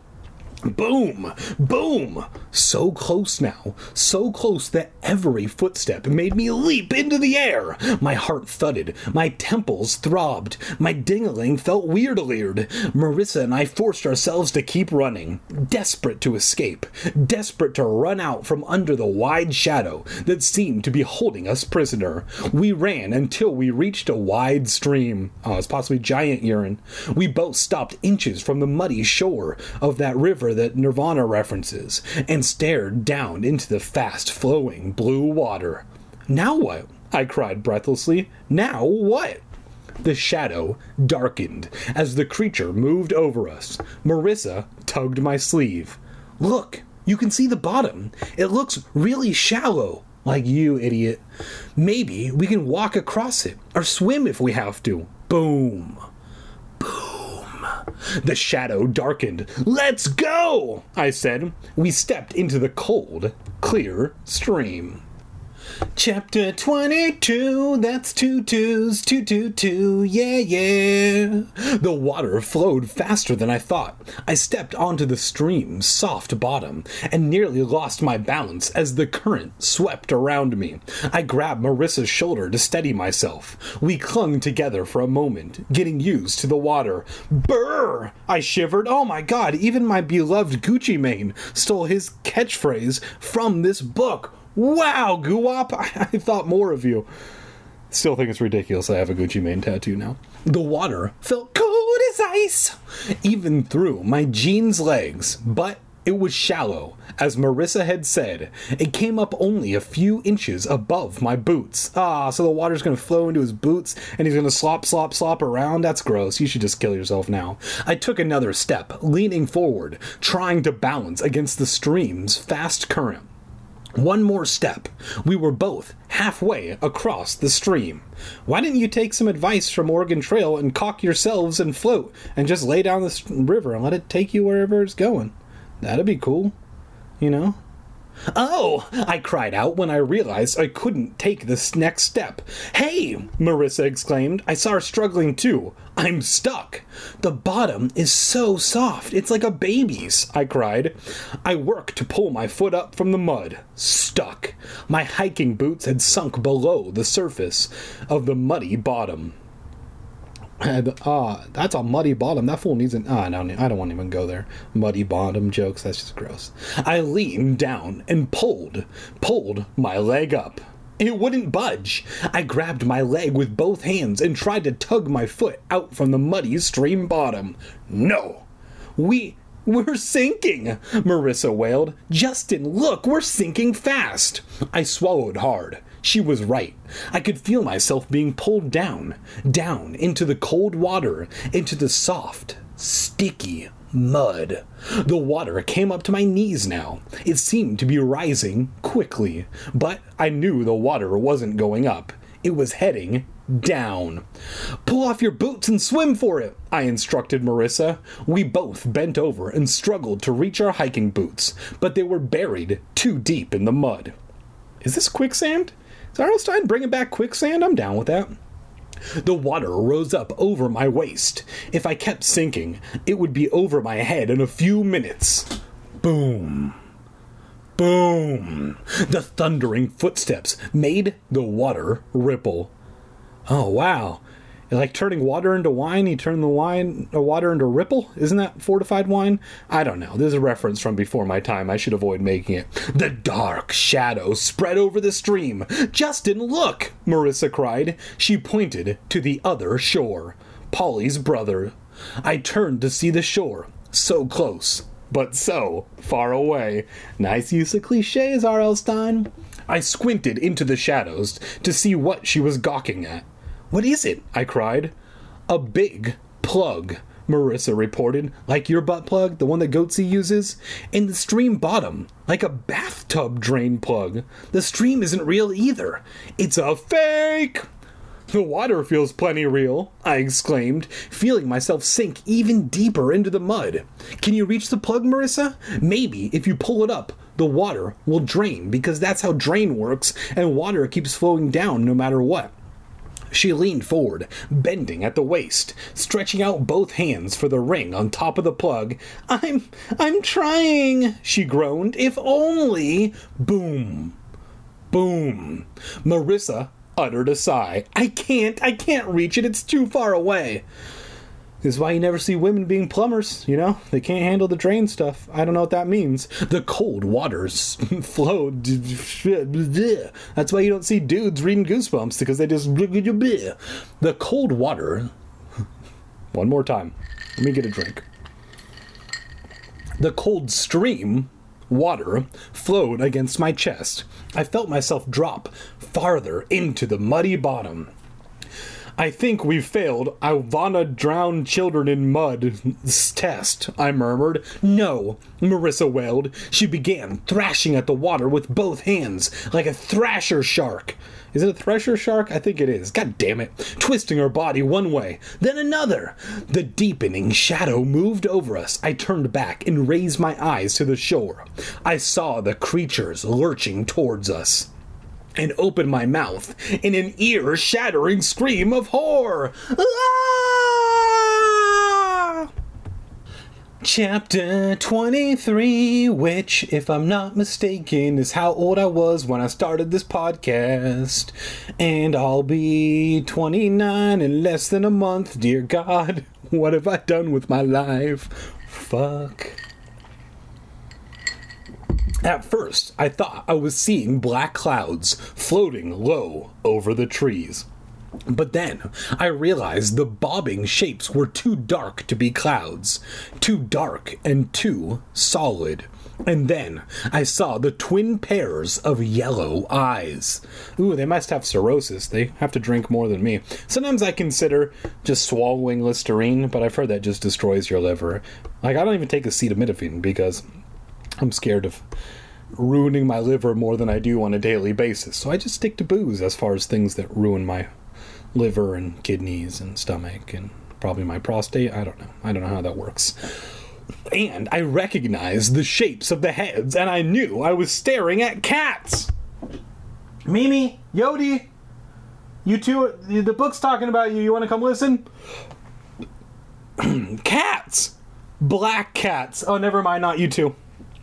Boom! Boom! So close now. So close that every footstep made me leap into the air. My heart thudded. My temples throbbed. My ding-a-ling felt weird-a-leered. Marissa and I forced ourselves to keep running, desperate to escape, desperate to run out from under the wide shadow that seemed to be holding us prisoner. We ran until we reached a wide stream. Oh, it's possibly giant urine. We both stopped inches from the muddy shore of that river that Nirvana references, and stared down into the fast-flowing blue water. Now what? I cried breathlessly. Now what? The shadow darkened as the creature moved over us. Marissa tugged my sleeve. Look, you can see the bottom. It looks really shallow. Like you, idiot. Maybe we can walk across it, or swim if we have to. Boom. The shadow darkened. Let's go, I said. We stepped into the cold, clear stream. Chapter twenty-two, that's two twos, two, two, two, yeah, yeah. The water flowed faster than I thought. I stepped onto the stream's soft bottom and nearly lost my balance as the current swept around me. I grabbed Marissa's shoulder to steady myself. We clung together for a moment, getting used to the water. Brr! I shivered. Oh my god, even my beloved Gucci Mane stole his catchphrase from this book. Wow, Guwap, I thought more of you. Still think it's ridiculous I have a Gucci Mane tattoo now. The water felt cold as ice, even through my jeans legs, but it was shallow. As Marissa had said, it came up only a few inches above my boots. Ah, so the water's going to flow into his boots, and he's going to slop, slop, slop around? That's gross. You should just kill yourself now. I took another step, leaning forward, trying to balance against the stream's fast current. One more step. We were both halfway across the stream. Why didn't you take some advice from Oregon Trail and caulk yourselves and float and just lay down the river and let it take you wherever it's going? That'd be cool, you know? Oh, I cried out when I realized I couldn't take this next step. Hey, Marissa exclaimed. I saw her struggling too. I'm stuck. The bottom is so soft. It's like a baby's, I cried. I worked to pull my foot up from the mud. Stuck. My hiking boots had sunk below the surface of the muddy bottom. And, uh, that's a muddy bottom. That fool needs an... Ah, no, I don't want to even go there. Muddy bottom jokes, that's just gross. I leaned down and pulled, pulled my leg up. It wouldn't budge. I grabbed my leg with both hands and tried to tug my foot out from the muddy stream bottom. No! We... We're sinking, Marissa wailed. Justin, look, we're sinking fast. I swallowed hard. She was right. I could feel myself being pulled down, down into the cold water, into the soft, sticky mud. The water came up to my knees now. It seemed to be rising quickly, but I knew the water wasn't going up. It was heading down. Pull off your boots and swim for it, I instructed Marissa. We both bent over and struggled to reach our hiking boots, but they were buried too deep in the mud. Is this quicksand? Is R L. Stine bringing back quicksand? I'm down with that. The water rose up over my waist. If I kept sinking, it would be over my head in a few minutes. Boom. Boom. The thundering footsteps made the water ripple. Oh, wow. Like turning water into wine, you turn the wine, uh, water into ripple? Isn't that fortified wine? I don't know. This is a reference from before my time. I should avoid making it. The dark shadow spread over the stream. Justin, look! Marissa cried. She pointed to the other shore. Polly's brother. I turned to see the shore. So close, but so far away. Nice use of cliches, R L. Stine. I squinted into the shadows to see what she was gawking at. What is it? I cried. A big plug, Marissa reported. Like your butt plug, the one that Goatsy uses? In the stream bottom, like a bathtub drain plug. The stream isn't real either. It's a fake! The water feels plenty real, I exclaimed, feeling myself sink even deeper into the mud. Can you reach the plug, Marissa? Maybe if you pull it up, the water will drain, because that's how drain works, and water keeps flowing down no matter what. She leaned forward, bending at the waist, stretching out both hands for the ring on top of the plug. I'm, I'm trying, she groaned. If only... Boom. Boom. Marissa uttered a sigh. I can't, I can't reach it. It's too far away. This is why you never see women being plumbers, you know? They can't handle the drain stuff. I don't know what that means. The cold waters flowed. That's why you don't see dudes reading Goosebumps, because they just... The cold water... One more time. Let me get a drink. The cold stream water flowed against my chest. I felt myself drop farther into the muddy bottom. I think we've failed. I wanna drown children in mud test, I murmured. No, Marissa wailed. She began thrashing at the water with both hands, like a thrasher shark. Is it a thresher shark? I think it is. God damn it. Twisting her body one way, then another. The deepening shadow moved over us. I turned back and raised my eyes to the shore. I saw the creatures lurching towards us, and opened my mouth in an ear-shattering scream of horror. Ah! Chapter twenty-three, which, if I'm not mistaken, is how old I was when I started this podcast. And I'll be twenty-nine in less than a month. Dear God, what have I done with my life? Fuck. At first, I thought I was seeing black clouds floating low over the trees. But then I realized the bobbing shapes were too dark to be clouds, too dark and too solid. And then I saw the twin pairs of yellow eyes. Ooh, they must have cirrhosis. They have to drink more than me. Sometimes I consider just swallowing Listerine, but I've heard that just destroys your liver. Like, I don't even take acetaminophen because I'm scared of ruining my liver more than I do on a daily basis. So I just stick to booze as far as things that ruin my liver and kidneys and stomach and probably my prostate. I don't know. I don't know how that works. And I recognized the shapes of the heads, and I knew I was staring at cats. Mimi, Yodi, you two, the book's talking about you. You want to come listen? Cats! Black cats. Oh, never mind, not you two.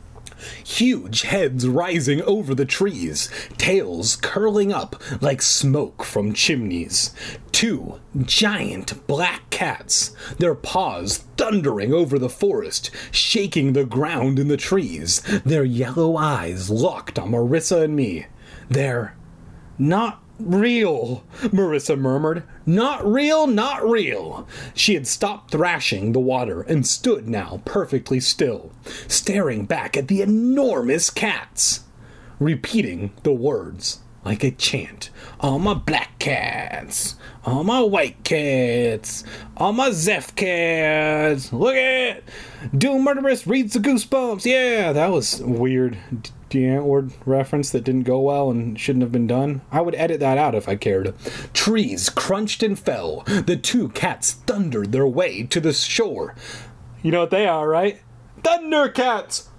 Huge heads rising over the trees, tails curling up like smoke from chimneys. Two giant black cats, their paws thundering over the forest, shaking the ground in the trees, their yellow eyes locked on Marissa and me. They're not real, Marissa murmured. Not real, not real. She had stopped thrashing the water and stood now perfectly still, staring back at the enormous cats, repeating the words like a chant. All my black cats, all my white cats, all my Zeph cats. Look at Doom Murderous reads the Goosebumps. Yeah, that was weird. Antwoord reference that didn't go well and shouldn't have been done. I would edit that out if I cared. Trees crunched and fell. The two cats thundered their way to the shore. You know what they are, right? Thundercats!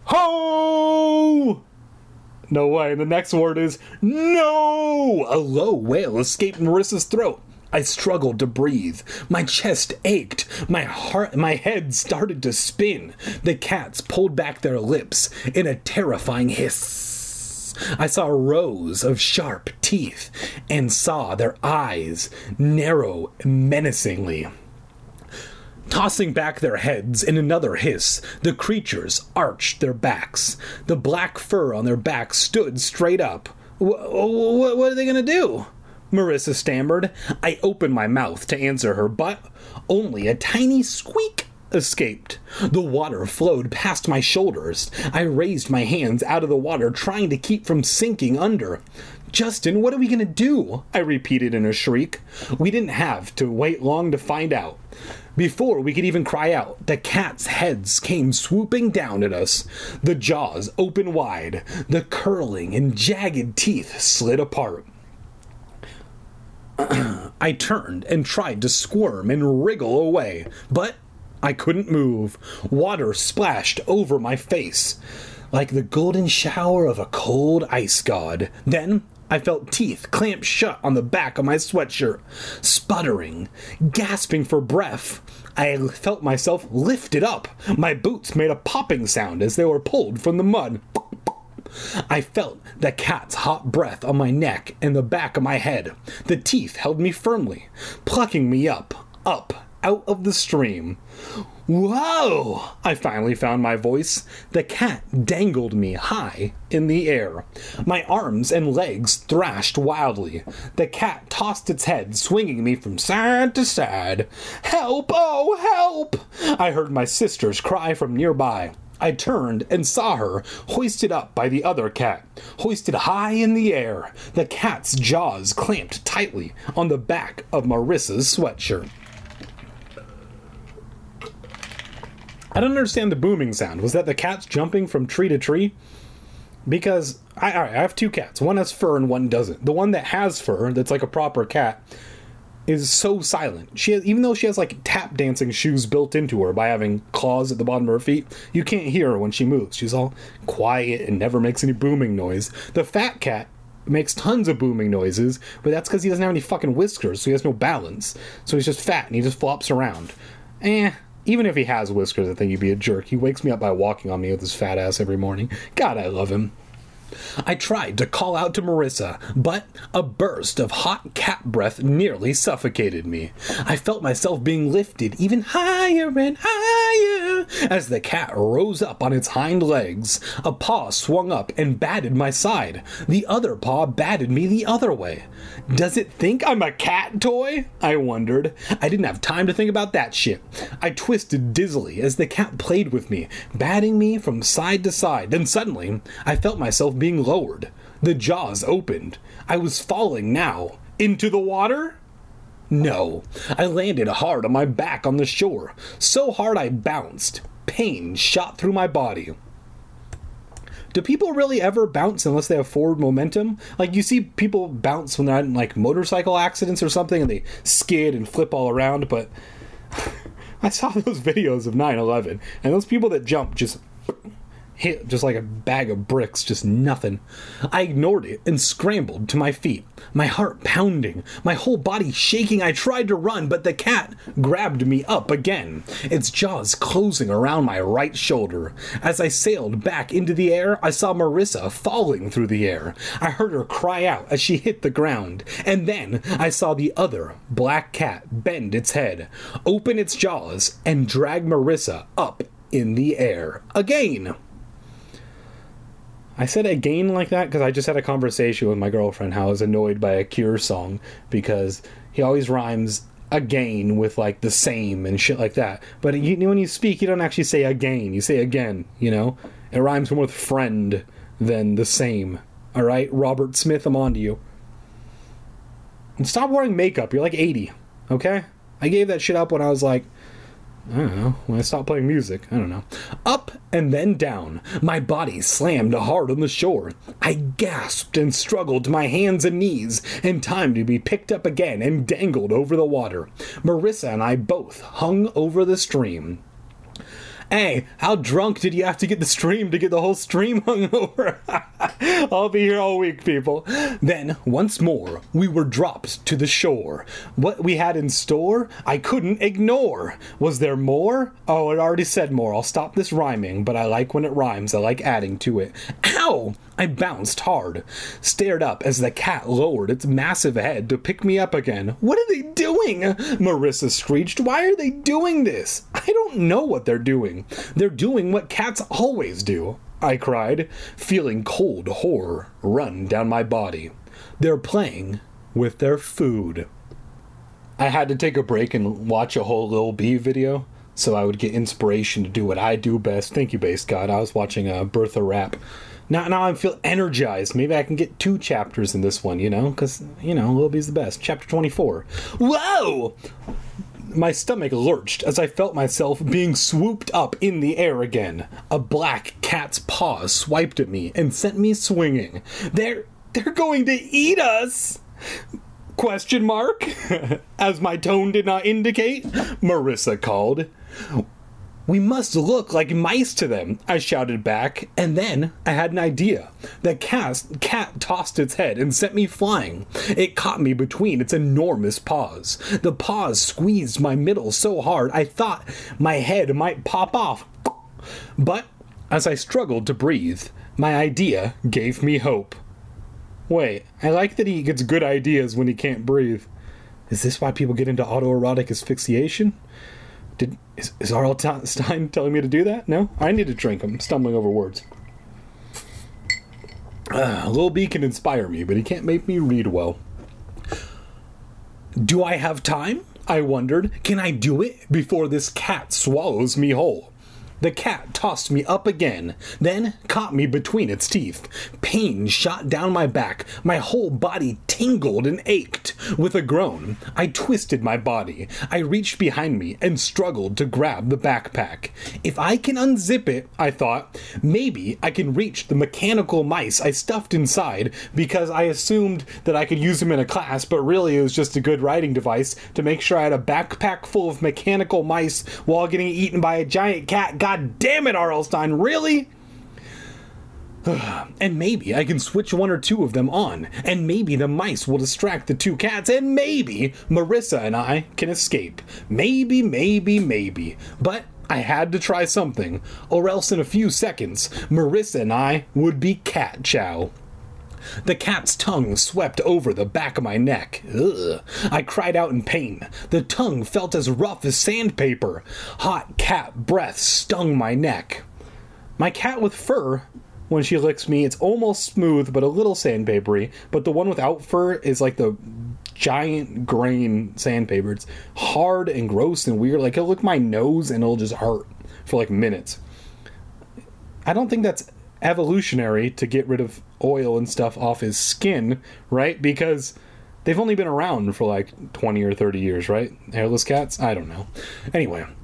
Ho! No way. The next word is no! A low wail escaped Marissa's throat. I struggled to breathe. My chest ached. My heart, my head started to spin. The cats pulled back their lips in a terrifying hiss. I saw rows of sharp teeth and saw their eyes narrow menacingly. Tossing back their heads in another hiss, the creatures arched their backs. The black fur on their backs stood straight up. What, what are they going to do? Marissa stammered. I opened my mouth to answer her, but only a tiny squeak escaped. The water flowed past my shoulders. I raised my hands out of the water, trying to keep from sinking under. Justin, what are we going to do? I repeated in a shriek. We didn't have to wait long to find out. Before we could even cry out, the cats' heads came swooping down at us. The jaws opened wide. The curling and jagged teeth slid apart. I turned and tried to squirm and wriggle away, but I couldn't move. Water splashed over my face like the golden shower of a cold ice god. Then I felt teeth clamp shut on the back of my sweatshirt. Sputtering, gasping for breath, I felt myself lifted up. My boots made a popping sound as they were pulled from the mud. I felt the cat's hot breath on my neck and the back of my head. The teeth held me firmly, plucking me up, up, out of the stream. Whoa! I finally found my voice. The cat dangled me high in the air. My arms and legs thrashed wildly. The cat tossed its head, swinging me from side to side. Help! Oh, help! I heard my sisters cry from nearby. I turned and saw her hoisted up by the other cat, hoisted high in the air. The cat's jaws clamped tightly on the back of Marissa's sweatshirt. I don't understand the booming sound. Was that the cats jumping from tree to tree? Because I, I have two cats. One has fur and one doesn't. The one that has fur, that's like a proper cat, is so silent. She has, even though she has like tap dancing shoes built into her by having claws at the bottom of her feet, you can't hear her when she moves. She's all quiet and never makes any booming noise. The fat cat makes tons of booming noises, but that's because he doesn't have any fucking whiskers, so he has no balance. So he's just fat and he just flops around. Eh, even if he has whiskers, I think he'd be a jerk. He wakes me up by walking on me with his fat ass every morning. God, I love him. I tried to call out to Marissa, but a burst of hot cat breath nearly suffocated me. I felt myself being lifted even higher and higher as the cat rose up on its hind legs. A paw swung up and batted my side. The other paw batted me the other way. Does it think I'm a cat toy? I wondered. I didn't have time to think about that shit. I twisted dizzily as the cat played with me, batting me from side to side. Then suddenly, I felt myself being lowered. The jaws opened. I was falling now. Into the water? No. I landed hard on my back on the shore. So hard I bounced. Pain shot through my body. do people really ever bounce unless they have forward momentum? Like, you see people bounce when they're in, like, motorcycle accidents or something, and they skid and flip all around, but I saw those videos of nine eleven, and those people that jump just hit just like a bag of bricks, just nothing. I ignored it and scrambled to my feet, my heart pounding, my whole body shaking. I tried to run, but the cat grabbed me up again, its jaws closing around my right shoulder. As I sailed back into the air, I saw Marissa falling through the air. I heard her cry out as she hit the ground, and then I saw the other black cat bend its head, open its jaws, and drag Marissa up in the air again. I said again like that because I just had a conversation with my girlfriend how I was annoyed by a Cure song because he always rhymes again with like the same and shit like that. But you, when you speak, you don't actually say again. You say again, you know? It rhymes more with friend than the same. All right, Robert Smith, I'm on to you. And stop wearing makeup. You're like eighty, okay? I gave that shit up when I was like, I don't know, when I stopped playing music. I don't know. Up and then down. My body slammed hard on the shore. I gasped and struggled to my hands and knees in time to be picked up again and dangled over the water. Marissa and I both hung over the stream. Hey, how drunk did you have to get the stream to get the whole stream hung over? I'll be here all week, people. Then, once more, we were dropped to the shore. What we had in store, I couldn't ignore. Was there more? Oh, it already said more. I'll stop this rhyming, but I like when it rhymes. I like adding to it. Ow! I bounced hard, stared up as the cat lowered its massive head to pick me up again. What are they doing? Marissa screeched. Why are they doing this? I don't know what they're doing. They're doing what cats always do, I cried, feeling cold horror run down my body. They're playing with their food. I had to take a break and watch a whole Lil B video so I would get inspiration to do what I do best. Thank you, Base God. I was watching a Bertha rap. Now, now I feel energized. Maybe I can get two chapters in this one, you know? Because, you know, Lil B's the best. Chapter twenty-four. Whoa! My stomach lurched as I felt myself being swooped up in the air again. A black cat's paws swiped at me and sent me swinging. They're, they're going to eat us! Question mark? As my tone did not indicate, Marissa called. We must look like mice to them, I shouted back, and then I had an idea. The cat, cat tossed its head and sent me flying. It caught me between its enormous paws. The paws squeezed my middle so hard I thought my head might pop off. But as I struggled to breathe, my idea gave me hope. Wait, I like that he gets good ideas when he can't breathe. Is this why people get into autoerotic asphyxiation? Did, is, is R L Stein telling me to do that? No? I need to drink. I'm stumbling over words. Uh, Lil B can inspire me, but he can't make me read well. Do I have time? I wondered. Can I do it before this cat swallows me whole? The cat tossed me up again, then caught me between its teeth. Pain shot down my back. My whole body tingled and ached. With a groan, I twisted my body. I reached behind me and struggled to grab the backpack. If I can unzip it, I thought, maybe I can reach the mechanical mice I stuffed inside, because I assumed that I could use them in a class, but really it was just a good writing device to make sure I had a backpack full of mechanical mice while getting eaten by a giant cat. God damn it, R L Stein, really? And maybe I can switch one or two of them on, and maybe the mice will distract the two cats, and maybe Marissa and I can escape. Maybe, maybe, maybe. But I had to try something, or else in a few seconds, Marissa and I would be cat chow. The cat's tongue swept over the back of my neck. Ugh. I cried out in pain. The tongue felt as rough as sandpaper. Hot cat breath stung my neck. My cat with fur, when she licks me, it's almost smooth but a little sandpapery, but the one without fur is like the giant grain sandpaper. It's hard and gross and weird. Like, it'll lick my nose and it'll just hurt for like minutes. I don't think that's evolutionary to get rid of oil and stuff off his skin, right? Because they've only been around for like twenty or thirty years, right? Hairless cats? I don't know. Anyway,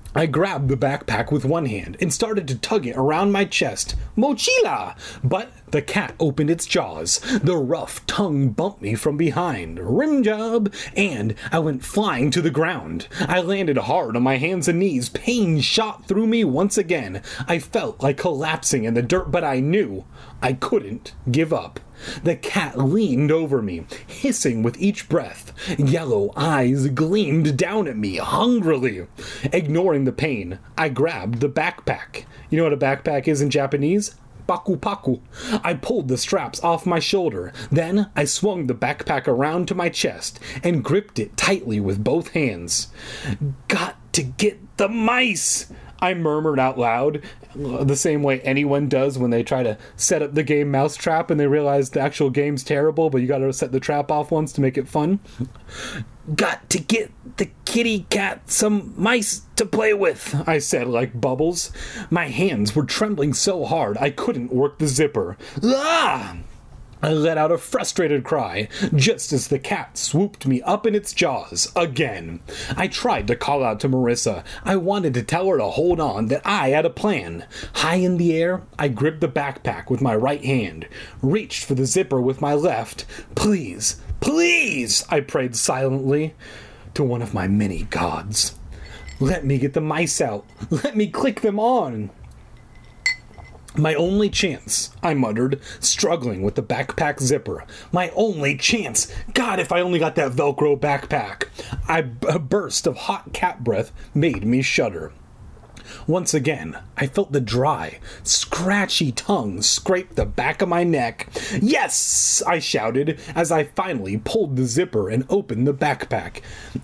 I grabbed the backpack with one hand and started to tug it around my chest. Mochila! But the cat opened its jaws. The rough tongue bumped me from behind. Rim job! And I went flying to the ground. I landed hard on my hands and knees. Pain shot through me once again. I felt like collapsing in the dirt, but I knew I couldn't give up. The cat leaned over me, hissing with each breath. Yellow eyes gleamed down at me hungrily. Ignoring the pain, I grabbed the backpack. You know what a backpack is in Japanese? Paku paku. I pulled the straps off my shoulder. Then I swung the backpack around to my chest and gripped it tightly with both hands. Got to get the mice! I murmured out loud, the same way anyone does when they try to set up the game Mousetrap and they realize the actual game's terrible, but you gotta set the trap off once to make it fun. Got to get the kitty cat some mice to play with, I said like Bubbles. My hands were trembling so hard I couldn't work the zipper. Ah! I let out a frustrated cry, just as the cat swooped me up in its jaws again. I tried to call out to Marissa. I wanted to tell her to hold on, that I had a plan. High in the air, I gripped the backpack with my right hand, reached for the zipper with my left. Please, please, I prayed silently to one of my many gods. Let me get the mice out. Let me click them on. My only chance, I muttered, struggling with the backpack zipper. My only chance. God, if I only got that Velcro backpack. I, a burst of hot cat breath made me shudder. Once again, I felt the dry, scratchy tongue scrape the back of my neck. Yes! I shouted as I finally pulled the zipper and opened the backpack.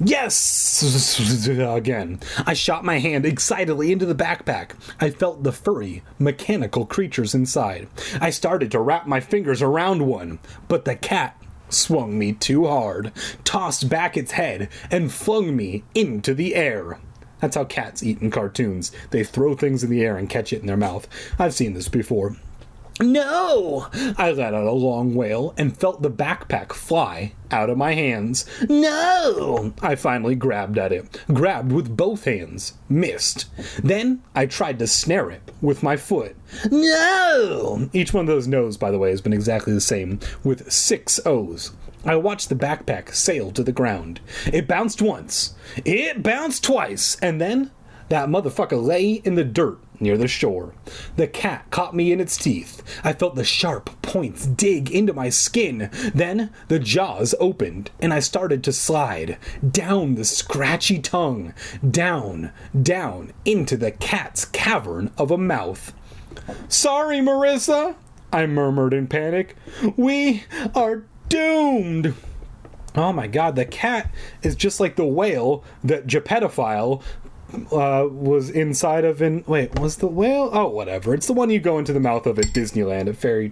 Yes! Again. I shot my hand excitedly into the backpack. I felt the furry, mechanical creatures inside. I started to wrap my fingers around one, but the cat swung me too hard, tossed back its head, and flung me into the air. That's how cats eat in cartoons. They throw things in the air and catch it in their mouth. I've seen this before. No! I let out a long wail and felt the backpack fly out of my hands. No! I finally grabbed at it. Grabbed with both hands. Missed. Then I tried to snare it with my foot. No! Each one of those no's, by the way, has been exactly the same, with six O's. I watched the backpack sail to the ground. It bounced once. It bounced twice. And then that motherfucker lay in the dirt near the shore. The cat caught me in its teeth. I felt the sharp points dig into my skin. Then the jaws opened, and I started to slide down the scratchy tongue, down, down into the cat's cavern of a mouth. Sorry, Marissa, I murmured in panic. We are doomed. Oh my god, the cat is just like the whale that Geppettophile uh, was inside of in... Wait, was the whale? Oh, whatever. It's the one you go into the mouth of at Disneyland at Fairy...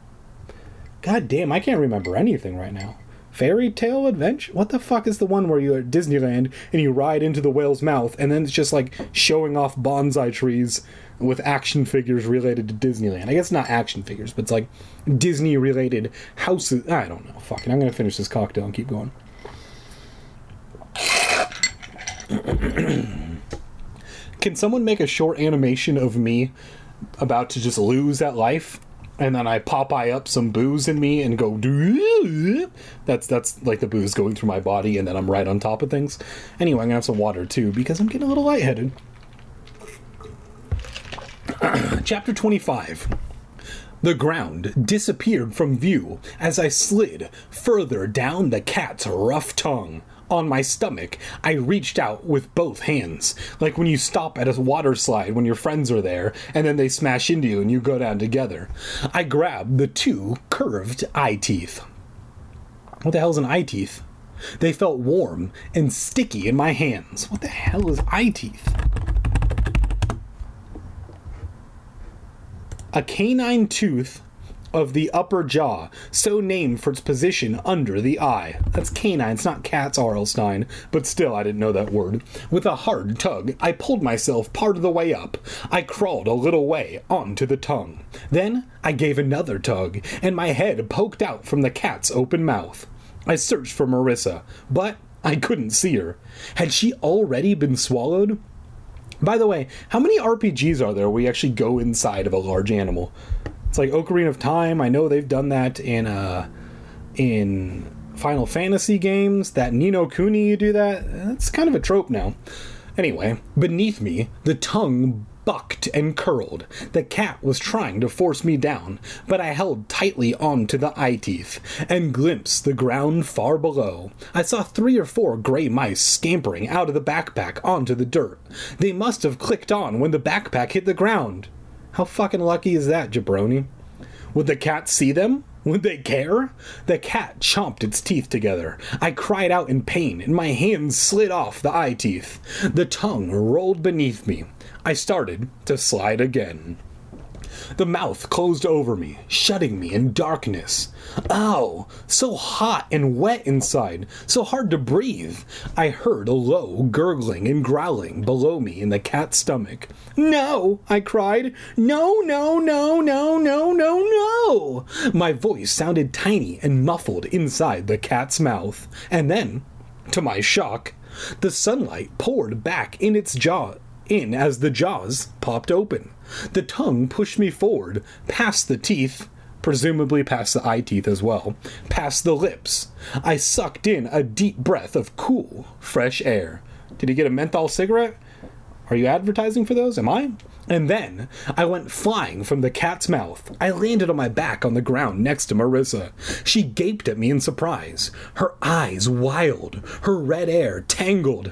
God damn, I can't remember anything right now. Fairy Tale Adventure? What the fuck is the one where you're at Disneyland and you ride into the whale's mouth and then it's just like showing off bonsai trees with action figures related to Disneyland? I guess not action figures, but it's like Disney related houses. I don't know. Fucking, I'm gonna finish this cocktail and keep going. Can someone make a short animation of me about to just lose at life? And then I Popeye up some booze in me and go... That's that's like the booze going through my body and then I'm right on top of things. Anyway, I'm gonna have some water too because I'm getting a little lightheaded. Chapter twenty-five. The ground disappeared from view as I slid further down the cat's rough tongue. On my stomach, I reached out with both hands, like when you stop at a water slide when your friends are there, and then they smash into you and you go down together. I grabbed the two curved eye teeth. What the hell is an eye teeth? They felt warm and sticky in my hands. What the hell is eye teeth? A canine tooth of the upper jaw, so named for its position under the eye. That's canine, it's not cats, R L. Stein, but still, I didn't know that word. With a hard tug, I pulled myself part of the way up. I crawled a little way onto the tongue. Then, I gave another tug, and my head poked out from the cat's open mouth. I searched for Marissa, but I couldn't see her. Had she already been swallowed? By the way, how many R P Gs are there where you actually go inside of a large animal? It's like Ocarina of Time. I know they've done that in uh, in Final Fantasy games. That Ni no Kuni, you do that. That's kind of a trope now. Anyway, beneath me, the tongue bucked and curled. The cat was trying to force me down, but I held tightly onto the eye teeth and glimpsed the ground far below. I saw three or four gray mice scampering out of the backpack onto the dirt. They must have clicked on when the backpack hit the ground. How fucking lucky is that, jabroni? Would the cat see them? Would they care? The cat chomped its teeth together. I cried out in pain, and my hands slid off the eye teeth. The tongue rolled beneath me. I started to slide again. The mouth closed over me, shutting me in darkness. Ow! So hot and wet inside, so hard to breathe. I heard a low gurgling and growling below me in the cat's stomach. No! I cried. No, no, no, no, no, no, no! My voice sounded tiny and muffled inside the cat's mouth. And then, to my shock, the sunlight poured back in its jaw. in as the jaws popped open. The tongue pushed me forward, past the teeth, presumably past the eye teeth as well, past the lips. I sucked in a deep breath of cool, fresh air. Did he get a menthol cigarette? Are you advertising for those? Am I? And then I went flying from the cat's mouth. I landed on my back on the ground next to Marissa. She gaped at me in surprise, her eyes wild, her red hair tangled.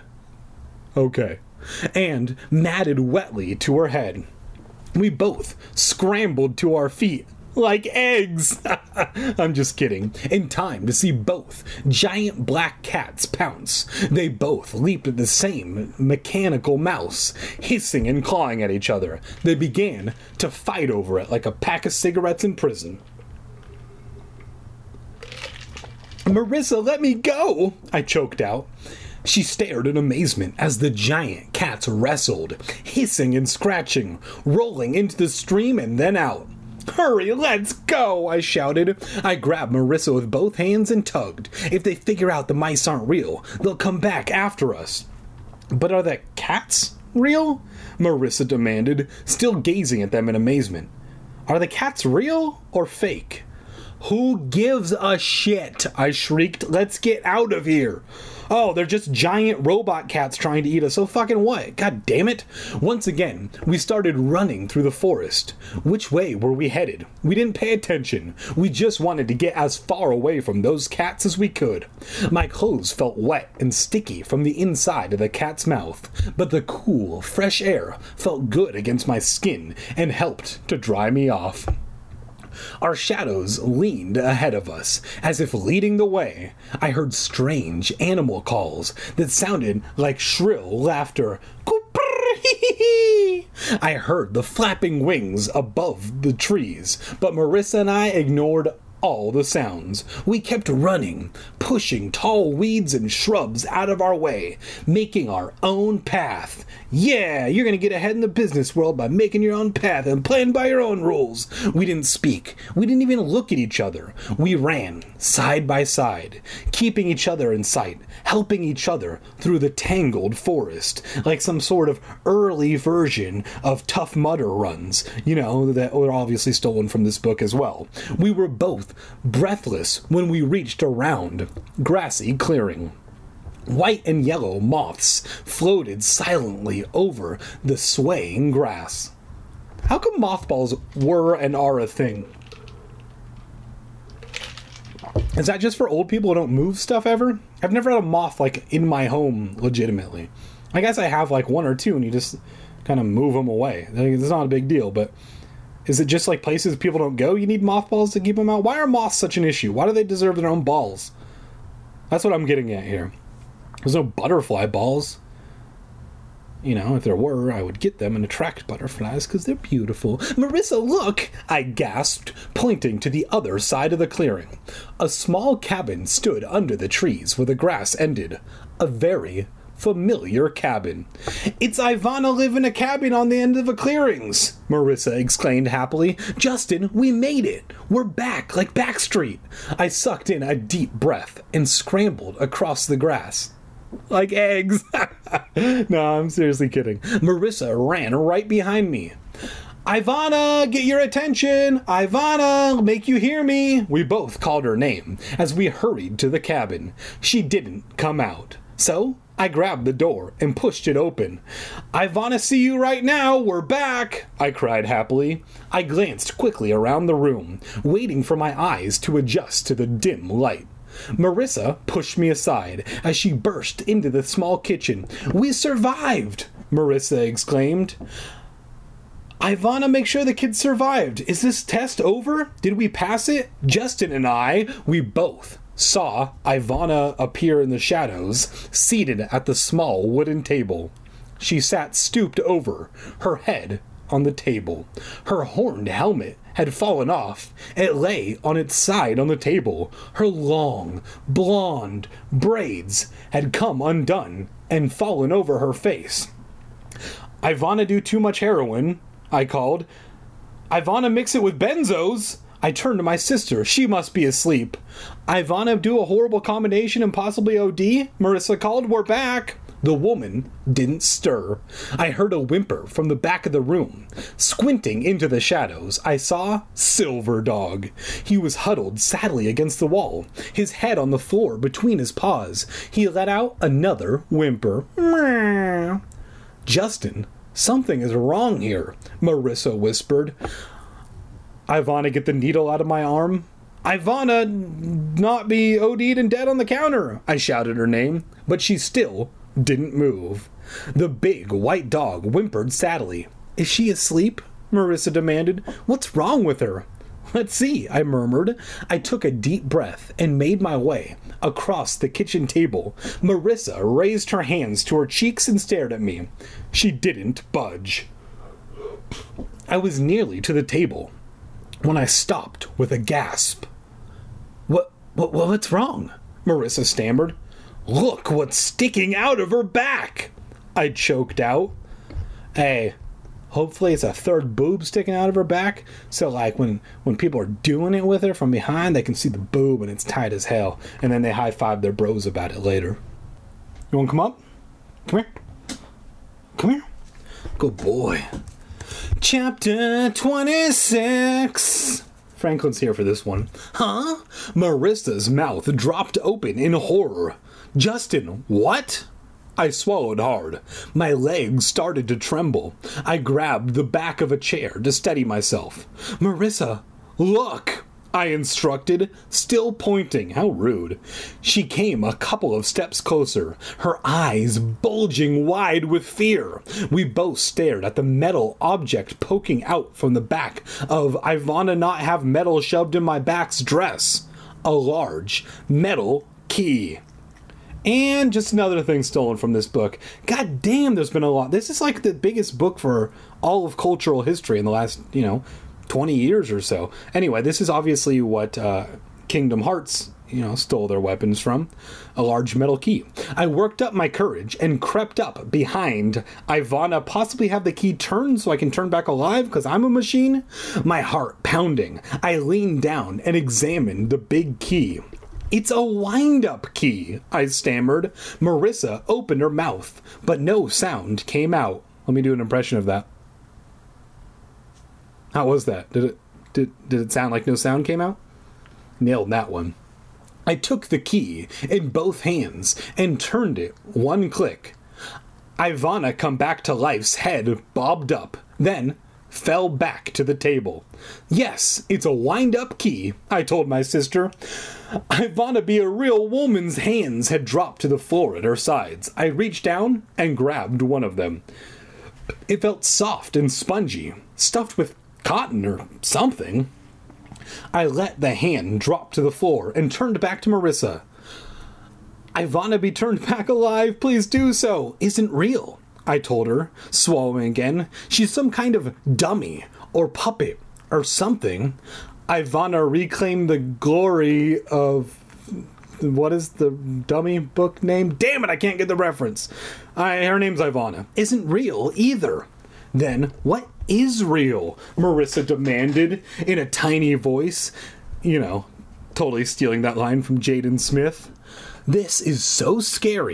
Okay. And matted wetly to her head. We both scrambled to our feet like eggs. I'm just kidding. In time to see both giant black cats pounce. They both leaped at the same mechanical mouse, hissing and clawing at each other. They began to fight over it like a pack of cigarettes in prison. Marissa, let me go, I choked out. She stared in amazement as the giant cats wrestled, hissing and scratching, rolling into the stream and then out. Hurry, let's go, I shouted. I grabbed Marissa with both hands and tugged. If they figure out the mice aren't real, they'll come back after us. But are the cats real? Marissa demanded, still gazing at them in amazement. Are the cats real or fake? Who gives a shit? I shrieked. Let's get out of here. Oh, they're just giant robot cats trying to eat us. So fucking what? God damn it. Once again, we started running through the forest. Which way were we headed? We didn't pay attention. We just wanted to get as far away from those cats as we could. My clothes felt wet and sticky from the inside of the cat's mouth, but the cool, fresh air felt good against my skin and helped to dry me off. Our shadows leaned ahead of us, as if leading the way. I heard strange animal calls that sounded like shrill laughter. I heard the flapping wings above the trees, but Marissa and I ignored all the sounds. We kept running, pushing tall weeds and shrubs out of our way, making our own path. Yeah, you're gonna get ahead in the business world by making your own path and playing by your own rules. We didn't speak. We didn't even look at each other. We ran, side by side, keeping each other in sight, helping each other through the tangled forest, like some sort of early version of Tough Mudder runs, you know, that were obviously stolen from this book as well. We were both breathless when we reached a round, grassy clearing. White and yellow moths floated silently over the swaying grass. How come mothballs were and are a thing? Is that just for old people who don't move stuff ever? I've never had a moth, like, in my home legitimately. I guess I have, like, one or two, and you just kind of move them away. It's not a big deal, but is it just, like, places people don't go? You need mothballs to keep them out? Why are moths such an issue? Why do they deserve their own balls? That's what I'm getting at here. There's no butterfly balls. You know, if there were, I would get them and attract butterflies because they're beautiful. Marissa, look! I gasped, pointing to the other side of the clearing. A small cabin stood under the trees where the grass ended. A very familiar cabin. It's Ivana live in a cabin on the end of the clearings, Marissa exclaimed happily. Justin, we made it. We're back, like Backstreet. I sucked in a deep breath and scrambled across the grass. Like eggs. No, I'm seriously kidding. Marissa ran right behind me. Ivana, get your attention! Ivana, make you hear me! We both called her name as we hurried to the cabin. She didn't come out. So I grabbed the door and pushed it open. Ivana, see you right now! We're back! I cried happily. I glanced quickly around the room, waiting for my eyes to adjust to the dim light. Marissa pushed me aside as she burst into the small kitchen. We survived! Marissa exclaimed. Ivana, make sure the kids survived. Is this test over? Did we pass it? Justin and I, we both saw Ivana appear in the shadows, seated at the small wooden table. She sat stooped over, her head on the table. Her horned helmet had fallen off. It lay on its side on the table. Her long, blonde braids had come undone and fallen over her face. Ivana do too much heroin, I called. Ivana mix it with benzos. I turned to my sister. She must be asleep. Ivana do a horrible combination and possibly O D? Marissa called. We're back. The woman didn't stir. I heard a whimper from the back of the room. Squinting into the shadows, I saw Silver Dog. He was huddled sadly against the wall, his head on the floor between his paws. He let out another whimper. Meow. Justin, something is wrong here, Marissa whispered. Ivana, get the needle out of my arm. Ivana, not be O D'd and dead on the counter. I shouted her name, but she still didn't move. The big white dog whimpered sadly. Is she asleep? Marissa demanded. What's wrong with her? Let's see, I murmured. I took a deep breath and made my way across the kitchen table. Marissa raised her hands to her cheeks and stared at me. She didn't budge. I was nearly to the table when I stopped with a gasp. What, what, what's wrong? Marissa stammered. Look what's sticking out of her back! I choked out. Hey, hopefully it's a third boob sticking out of her back, so like when, when people are doing it with her from behind, they can see the boob and it's tight as hell, and then they high-five their bros about it later. You wanna come up? Come here. Come here. Good boy. Chapter twenty-six. Franklin's here for this one. Huh? Marissa's mouth dropped open in horror. Justin, what? I swallowed hard. My legs started to tremble. I grabbed the back of a chair to steady myself. Marissa, look! I instructed, still pointing. How rude. She came a couple of steps closer, her eyes bulging wide with fear. We both stared at the metal object poking out from the back of Ivana not have metal shoved in my back's dress. A large metal key. And just another thing stolen from this book. God damn, there's been a lot. This is like the biggest book for all of cultural history in the last, you know, twenty years or so. Anyway, this is obviously what uh, Kingdom Hearts, you know, stole their weapons from. A large metal key. I worked up my courage and crept up behind Ivana, possibly have the key turned so I can turn back alive because I'm a machine. My heart pounding. I leaned down and examined the big key. It's a wind-up key, I stammered. Marissa opened her mouth, but no sound came out. Let me do an impression of that. How was that? Did it did, did it sound like no sound came out? Nailed that one. I took the key in both hands and turned it one click. Ivana come back to life's head bobbed up, then fell back to the table. Yes, it's a wind-up key, I told my sister. Ivana be a real woman's hands had dropped to the floor at her sides. I reached down and grabbed one of them. It felt soft and spongy, stuffed with cotton or something. I let the hand drop to the floor and turned back to Marissa. Ivana be turned back alive, please do so. Isn't real, I told her, swallowing again. She's some kind of dummy or puppet or something. Ivana reclaimed the glory of... What is the dummy book name? Damn it, I can't get the reference. I, her name's Ivana. Isn't real either. Then, what is real? Marissa demanded in a tiny voice. You know, totally stealing that line from Jaden Smith. This is so scary.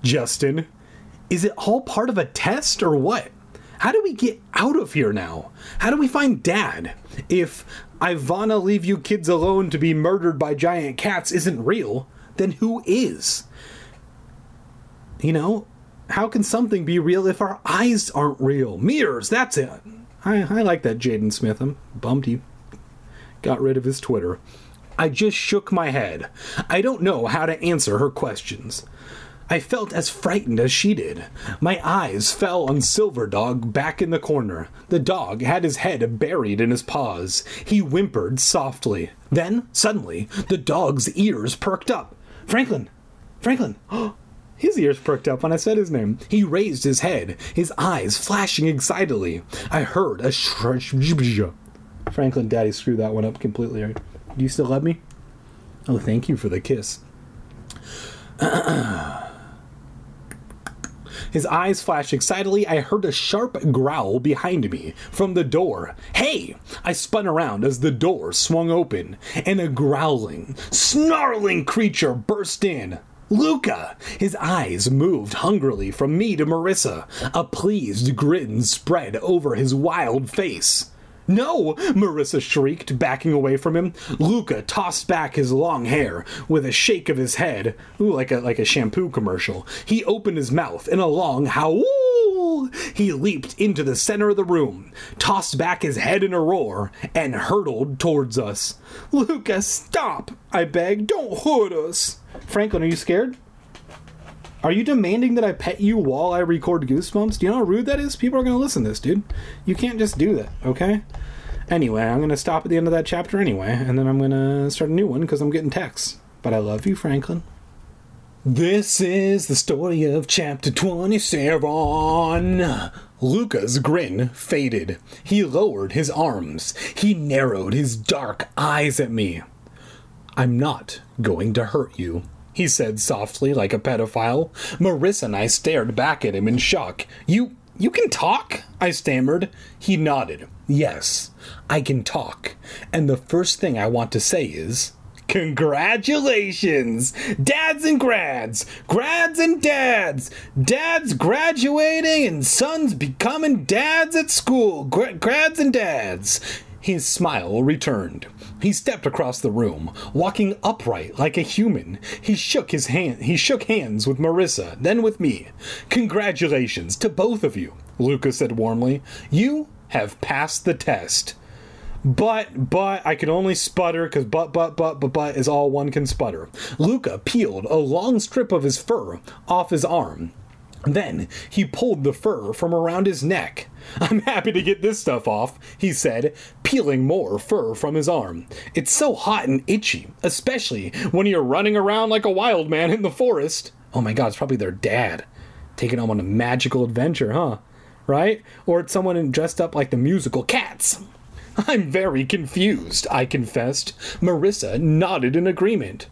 Justin. Is it all part of a test or what? How do we get out of here now? How do we find Dad? If Ivana leave you kids alone to be murdered by giant cats isn't real, then who is? You know, how can something be real if our eyes aren't real? Mirrors, that's it. I, I like that Jaden Smith. I'm bummed he got rid of his Twitter. I just shook my head. I don't know how to answer her questions. I felt as frightened as she did. My eyes fell on Silver Dog back in the corner. The dog had his head buried in his paws. He whimpered softly. Then, suddenly, the dog's ears perked up. Franklin! Franklin! His ears perked up when I said his name. He raised his head, his eyes flashing excitedly. I heard a shrush. Franklin, Daddy screwed that one up completely. Right? Do you still love me? Oh, thank you for the kiss. His eyes flashed excitedly. I heard a sharp growl behind me from the door. Hey! I spun around as the door swung open, and a growling, snarling creature burst in. Luca! His eyes moved hungrily from me to Marissa. A pleased grin spread over his wild face. No! Marissa shrieked, backing away from him. Luca tossed back his long hair with a shake of his head. Ooh, like a like a shampoo commercial. He opened his mouth in a long howl. He leaped into the center of the room, tossed back his head in a roar, and hurtled towards us. Luca, stop! I begged. Don't hurt us. Franklin, are you scared? Are you demanding that I pet you while I record Goosebumps? Do you know how rude that is? People are going to listen to this, dude. You can't just do that, okay? Anyway, I'm going to stop at the end of that chapter anyway, and then I'm going to start a new one because I'm getting texts. But I love you, Franklin. This is the story of chapter twenty-seven. Luca's grin faded. He lowered his arms. He narrowed his dark eyes at me. I'm not going to hurt you, he said softly like a pedophile. Marissa and I stared back at him in shock. You, you can talk? I stammered. He nodded. Yes, I can talk. And the first thing I want to say is, congratulations! Dads and grads! Grads and dads! Dads graduating and sons becoming dads at school! Gra- grads and dads! His smile returned. He stepped across the room, walking upright like a human. He shook his hand. He shook hands with Marissa, then with me. Congratulations to both of you, Luca said warmly. You have passed the test. But, but, I can only sputter because but, but, but, but, but is all one can sputter. Luca peeled a long strip of his fur off his arm. Then he pulled the fur from around his neck. I'm happy to get this stuff off, he said, peeling more fur from his arm. It's so hot and itchy, especially when you're running around like a wild man in the forest. Oh my god, it's probably their dad taking them on a magical adventure, huh? Right? Or it's someone dressed up like the musical Cats. I'm very confused, I confessed. Marissa nodded in agreement.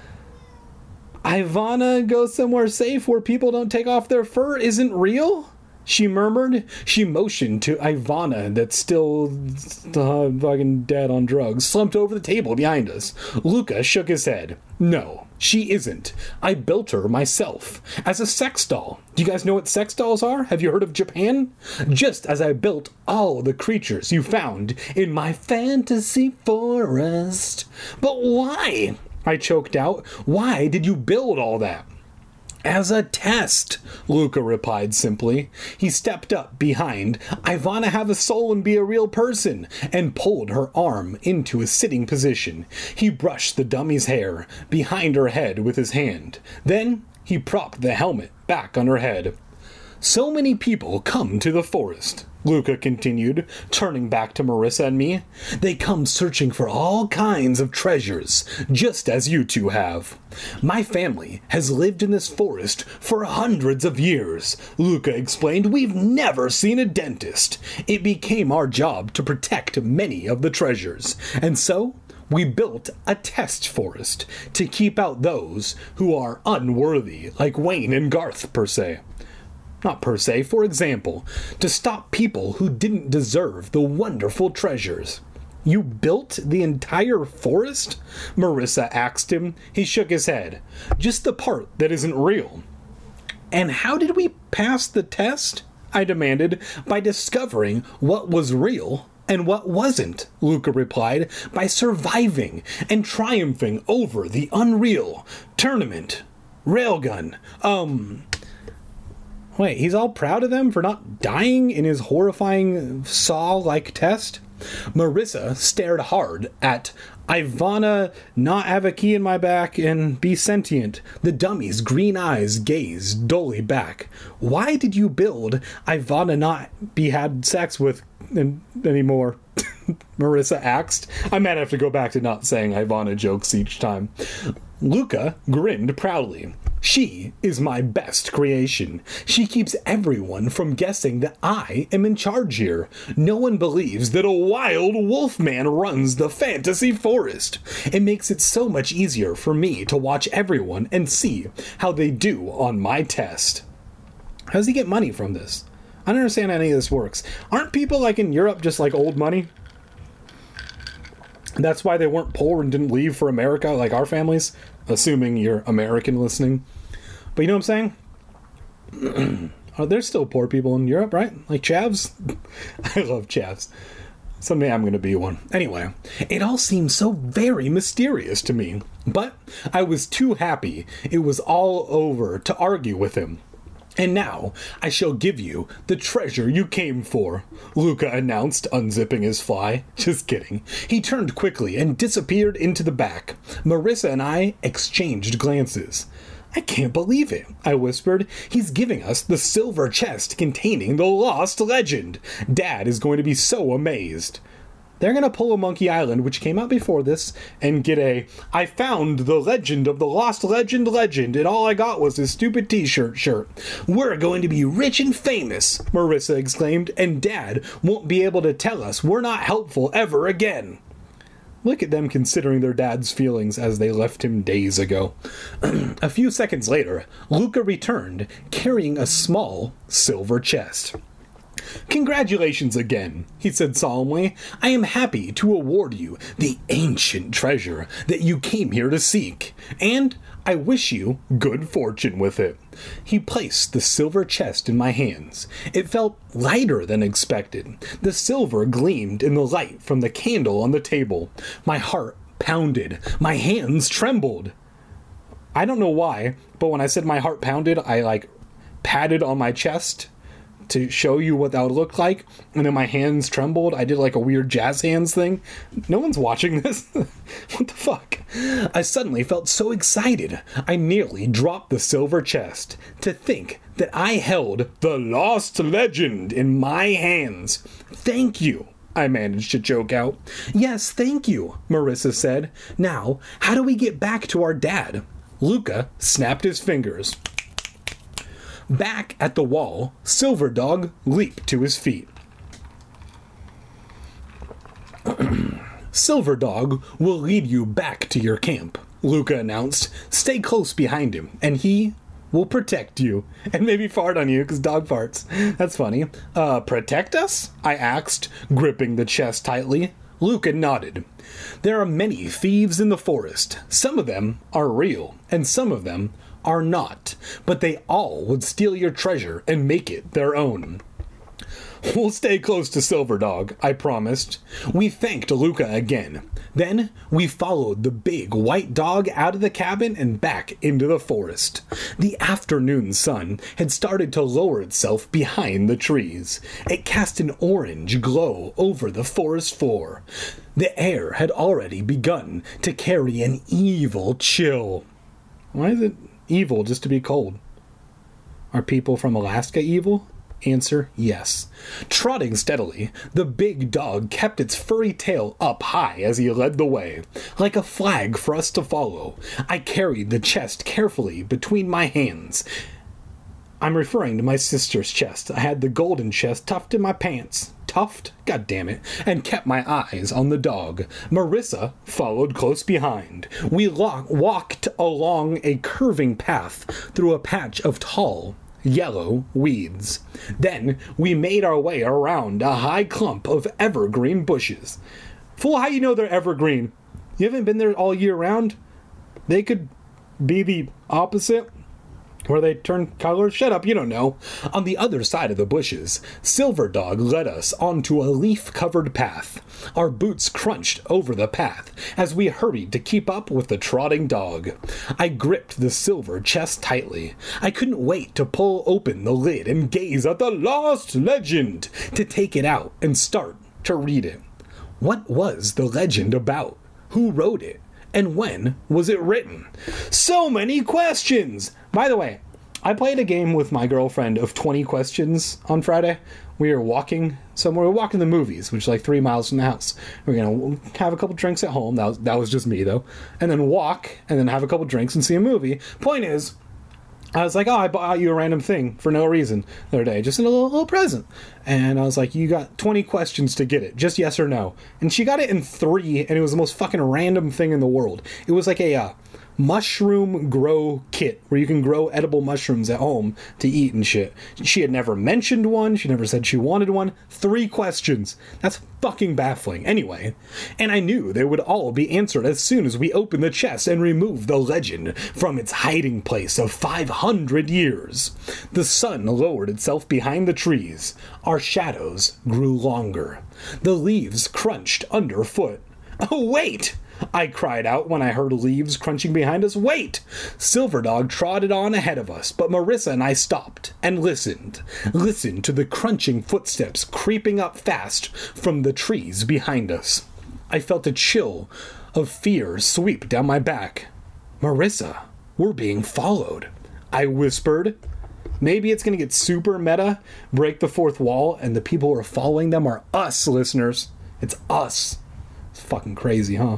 Ivana go somewhere safe where people don't take off their fur isn't real? She murmured. She motioned to Ivana, that's still uh, fucking dead on drugs, slumped over the table behind us. Luca shook his head. No, she isn't. I built her myself, as a sex doll. Do you guys know what sex dolls are? Have you heard of Japan? Just as I built all the creatures you found in my fantasy forest. But why? I choked out. Why did you build all that? As a test, Luca replied simply. He stepped up behind Ivana have a soul and be a real person, and pulled her arm into a sitting position. He brushed the dummy's hair behind her head with his hand. Then he propped the helmet back on her head. So many people come to the forest, Luca continued, turning back to Marissa and me. They come searching for all kinds of treasures, just as you two have. My family has lived in this forest for hundreds of years, Luca explained. We've never seen a dentist. It became our job to protect many of the treasures, and so we built a test forest to keep out those who are unworthy, like Wayne and Garth, per se. Not per se, for example, to stop people who didn't deserve the wonderful treasures. You built the entire forest? Marissa asked him. He shook his head. Just the part that isn't real. And how did we pass the test? I demanded. By discovering what was real and what wasn't, Luca replied. By surviving and triumphing over the unreal. Tournament. Railgun. Um... Wait, he's all proud of them for not dying in his horrifying Saw-like test? Marissa stared hard at Ivana not have a key in my back and be sentient. The dummy's green eyes gazed dully back. Why did you build Ivana not be had sex with in, anymore? Marissa asked. I might have to go back to not saying Ivana jokes each time. Luca grinned proudly. She is my best creation. She keeps everyone from guessing that I am in charge here. No one believes that a wild wolf man runs the fantasy forest. It makes it so much easier for me to watch everyone and see how they do on my test. How does he get money from this? I don't understand how any of this works. Aren't people like in Europe just like old money? That's why they weren't poor and didn't leave for America like our families, assuming you're American listening. But you know what I'm saying? Oh, there's still poor people in Europe, right? Like chavs? I love chavs. Someday I'm going to be one. Anyway, it all seemed so very mysterious to me. But I was too happy it was all over to argue with him. And now I shall give you the treasure you came for, Luca announced, unzipping his fly. Just kidding. He turned quickly and disappeared into the back. Marissa and I exchanged glances. I can't believe it, I whispered. He's giving us the silver chest containing the lost legend. Dad is going to be so amazed. They're going to pull a Monkey Island, which came out before this, and get a, I found the legend of the lost legend legend, and all I got was this stupid t-shirt shirt. We're going to be rich and famous, Marissa exclaimed, and Dad won't be able to tell us we're not helpful ever again. Look at them considering their dad's feelings as they left him days ago. A few seconds later, Luca returned, carrying a small silver chest. Congratulations again, he said solemnly. I am happy to award you the ancient treasure that you came here to seek, and I wish you good fortune with it. He placed the silver chest in my hands. It felt lighter than expected. The silver gleamed in the light from the candle on the table. My heart pounded. My hands trembled. I don't know why, but when I said my heart pounded, I, like, patted on my chest to show you what that would look like, and then my hands trembled. I did like a weird jazz hands thing. No one's watching this. What the fuck? I suddenly felt so excited. I nearly dropped the silver chest. To think that I held the lost legend in my hands. Thank you, I managed to choke out. Yes, thank you, Marissa said. Now, how do we get back to our dad? Luca snapped his fingers. Back at the wall, Silver Dog leaped to his feet. Silver Dog will lead you back to your camp, Luca announced. Stay close behind him, and he will protect you. And maybe fart on you, because dog farts. That's funny. Uh, protect us? I asked, gripping the chest tightly. Luca nodded. There are many thieves in the forest. Some of them are real, and some of them are not, but they all would steal your treasure and make it their own. We'll stay close to Silver Dog, I promised. We thanked Luca again. Then we followed the big white dog out of the cabin and back into the forest. The afternoon sun had started to lower itself behind the trees. It cast an orange glow over the forest floor. The air had already begun to carry an evil chill. Why is it evil just to be cold? Are people from Alaska evil? Answer, yes. Trotting steadily, the big dog kept its furry tail up high as he led the way, like a flag for us to follow. I carried the chest carefully between my hands. I'm referring to my sister's chest. I had the golden chest tucked in my pants. Tuft? God damn it. And kept my eyes on the dog. Marissa followed close behind. We lo- walked along a curving path through a patch of tall, yellow weeds. Then we made our way around a high clump of evergreen bushes. Fool, how you know they're evergreen? You haven't been there all year round? They could be the opposite. Where they turn colors? Shut up, you don't know. On the other side of the bushes, Silver Dog led us onto a leaf-covered path. Our boots crunched over the path as we hurried to keep up with the trotting dog. I gripped the silver chest tightly. I couldn't wait to pull open the lid and gaze at the lost legend, to take it out and start to read it. What was the legend about? Who wrote it? And when was it written? So many questions! By the way, I played a game with my girlfriend of twenty questions on Friday. We were walking somewhere. We were walking the movies, which is like three miles from the house. We are going to have a couple drinks at home. That was, that was just me, though. And then walk, and then have a couple drinks and see a movie. Point is, I was like, oh, I bought you a random thing for no reason the other day. Just a little, little present. And I was like, you got twenty questions to get it. Just yes or no. And she got it in three, and it was the most fucking random thing in the world. It was like a uh, mushroom grow kit where you can grow edible mushrooms at home to eat and shit. She had never mentioned one. She never said she wanted one. Three questions. That's fucking baffling. Anyway, and I knew they would all be answered as soon as we opened the chest and removed the legend from its hiding place of five hundred years. The sun lowered itself behind the trees. Our shadows grew longer. The leaves crunched underfoot. Oh, wait! I cried out when I heard leaves crunching behind us. Wait! Silver Dog trotted on ahead of us, but Marissa and I stopped and listened. Listened to the crunching footsteps creeping up fast from the trees behind us. I felt a chill of fear sweep down my back. Marissa, we're being followed, I whispered. Maybe it's going to get super meta, break the fourth wall, and the people who are following them are us, listeners. It's us. It's fucking crazy, huh?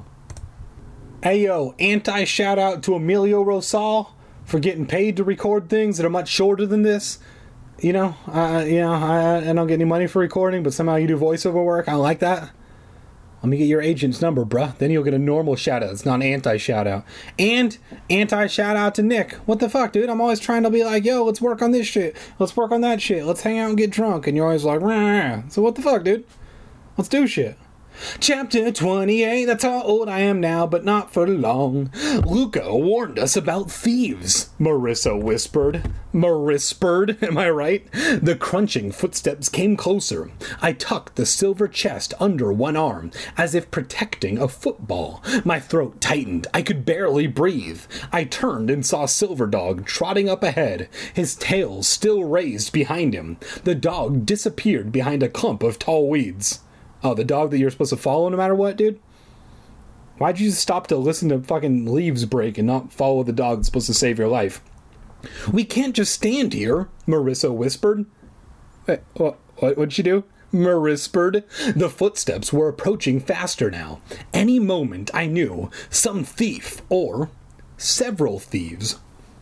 Hey, yo, anti-shout out to Emilio Rosal for getting paid to record things that are much shorter than this. You know, uh, you know, I, I don't get any money for recording, but somehow you do voiceover work. I like that. Let me get your agent's number, bruh. Then you'll get a normal shout-out. It's not an anti-shout-out. And anti-shout-out to Nick. What the fuck, dude? I'm always trying to be like, yo, let's work on this shit. Let's work on that shit. Let's hang out and get drunk. And you're always like, rah. So what the fuck, dude? Let's do shit. Chapter twenty-eight, that's how old I am now, but not for long. Luca warned us about thieves, Marissa whispered. Marispered, am I right? The crunching footsteps came closer. I tucked the silver chest under one arm, as if protecting a football. My throat tightened. I could barely breathe. I turned and saw Silver Dog trotting up ahead, his tail still raised behind him. The dog disappeared behind a clump of tall weeds. Oh, the dog that you're supposed to follow no matter what, dude? Why'd you just stop to listen to fucking leaves break and not follow the dog that's supposed to save your life? We can't just stand here, Marissa whispered. Wait, what, what, what'd she do? Marispered. The footsteps were approaching faster now. Any moment, I knew, some thief, or several thieves,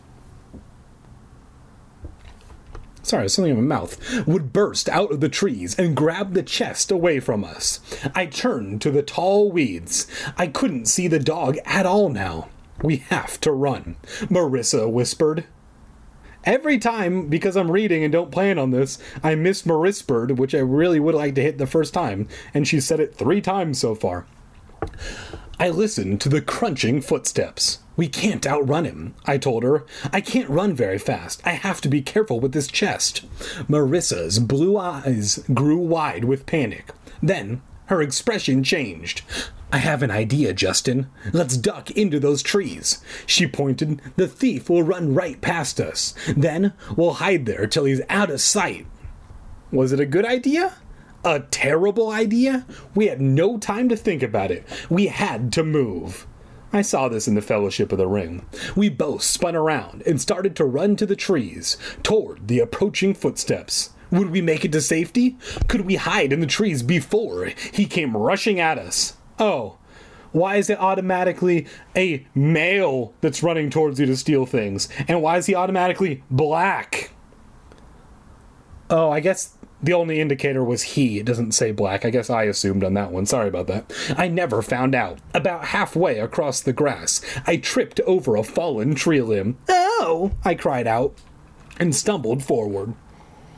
sorry, something in my mouth, would burst out of the trees and grab the chest away from us. I turned to the tall weeds. I couldn't see the dog at all now. We have to run, Marissa whispered. Every time, because I'm reading and don't plan on this, I miss Marispered, which I really would like to hit the first time, and she said it three times so far. I listened to the crunching footsteps. We can't outrun him, I told her. I can't run very fast. I have to be careful with this chest. Marissa's blue eyes grew wide with panic. Then her expression changed. I have an idea, Justin. Let's duck into those trees. She pointed. The thief will run right past us. Then we'll hide there till he's out of sight. Was it a good idea? A terrible idea? We had no time to think about it. We had to move. I saw this in the Fellowship of the Ring. We both spun around and started to run to the trees, toward the approaching footsteps. Would we make it to safety? Could we hide in the trees before he came rushing at us? Oh, why is it automatically a male that's running towards you to steal things? And why is he automatically black? Oh, I guess the only indicator was he. It doesn't say black. I guess I assumed on that one. Sorry about that. I never found out. About halfway across the grass, I tripped over a fallen tree limb. Oh! I cried out and stumbled forward.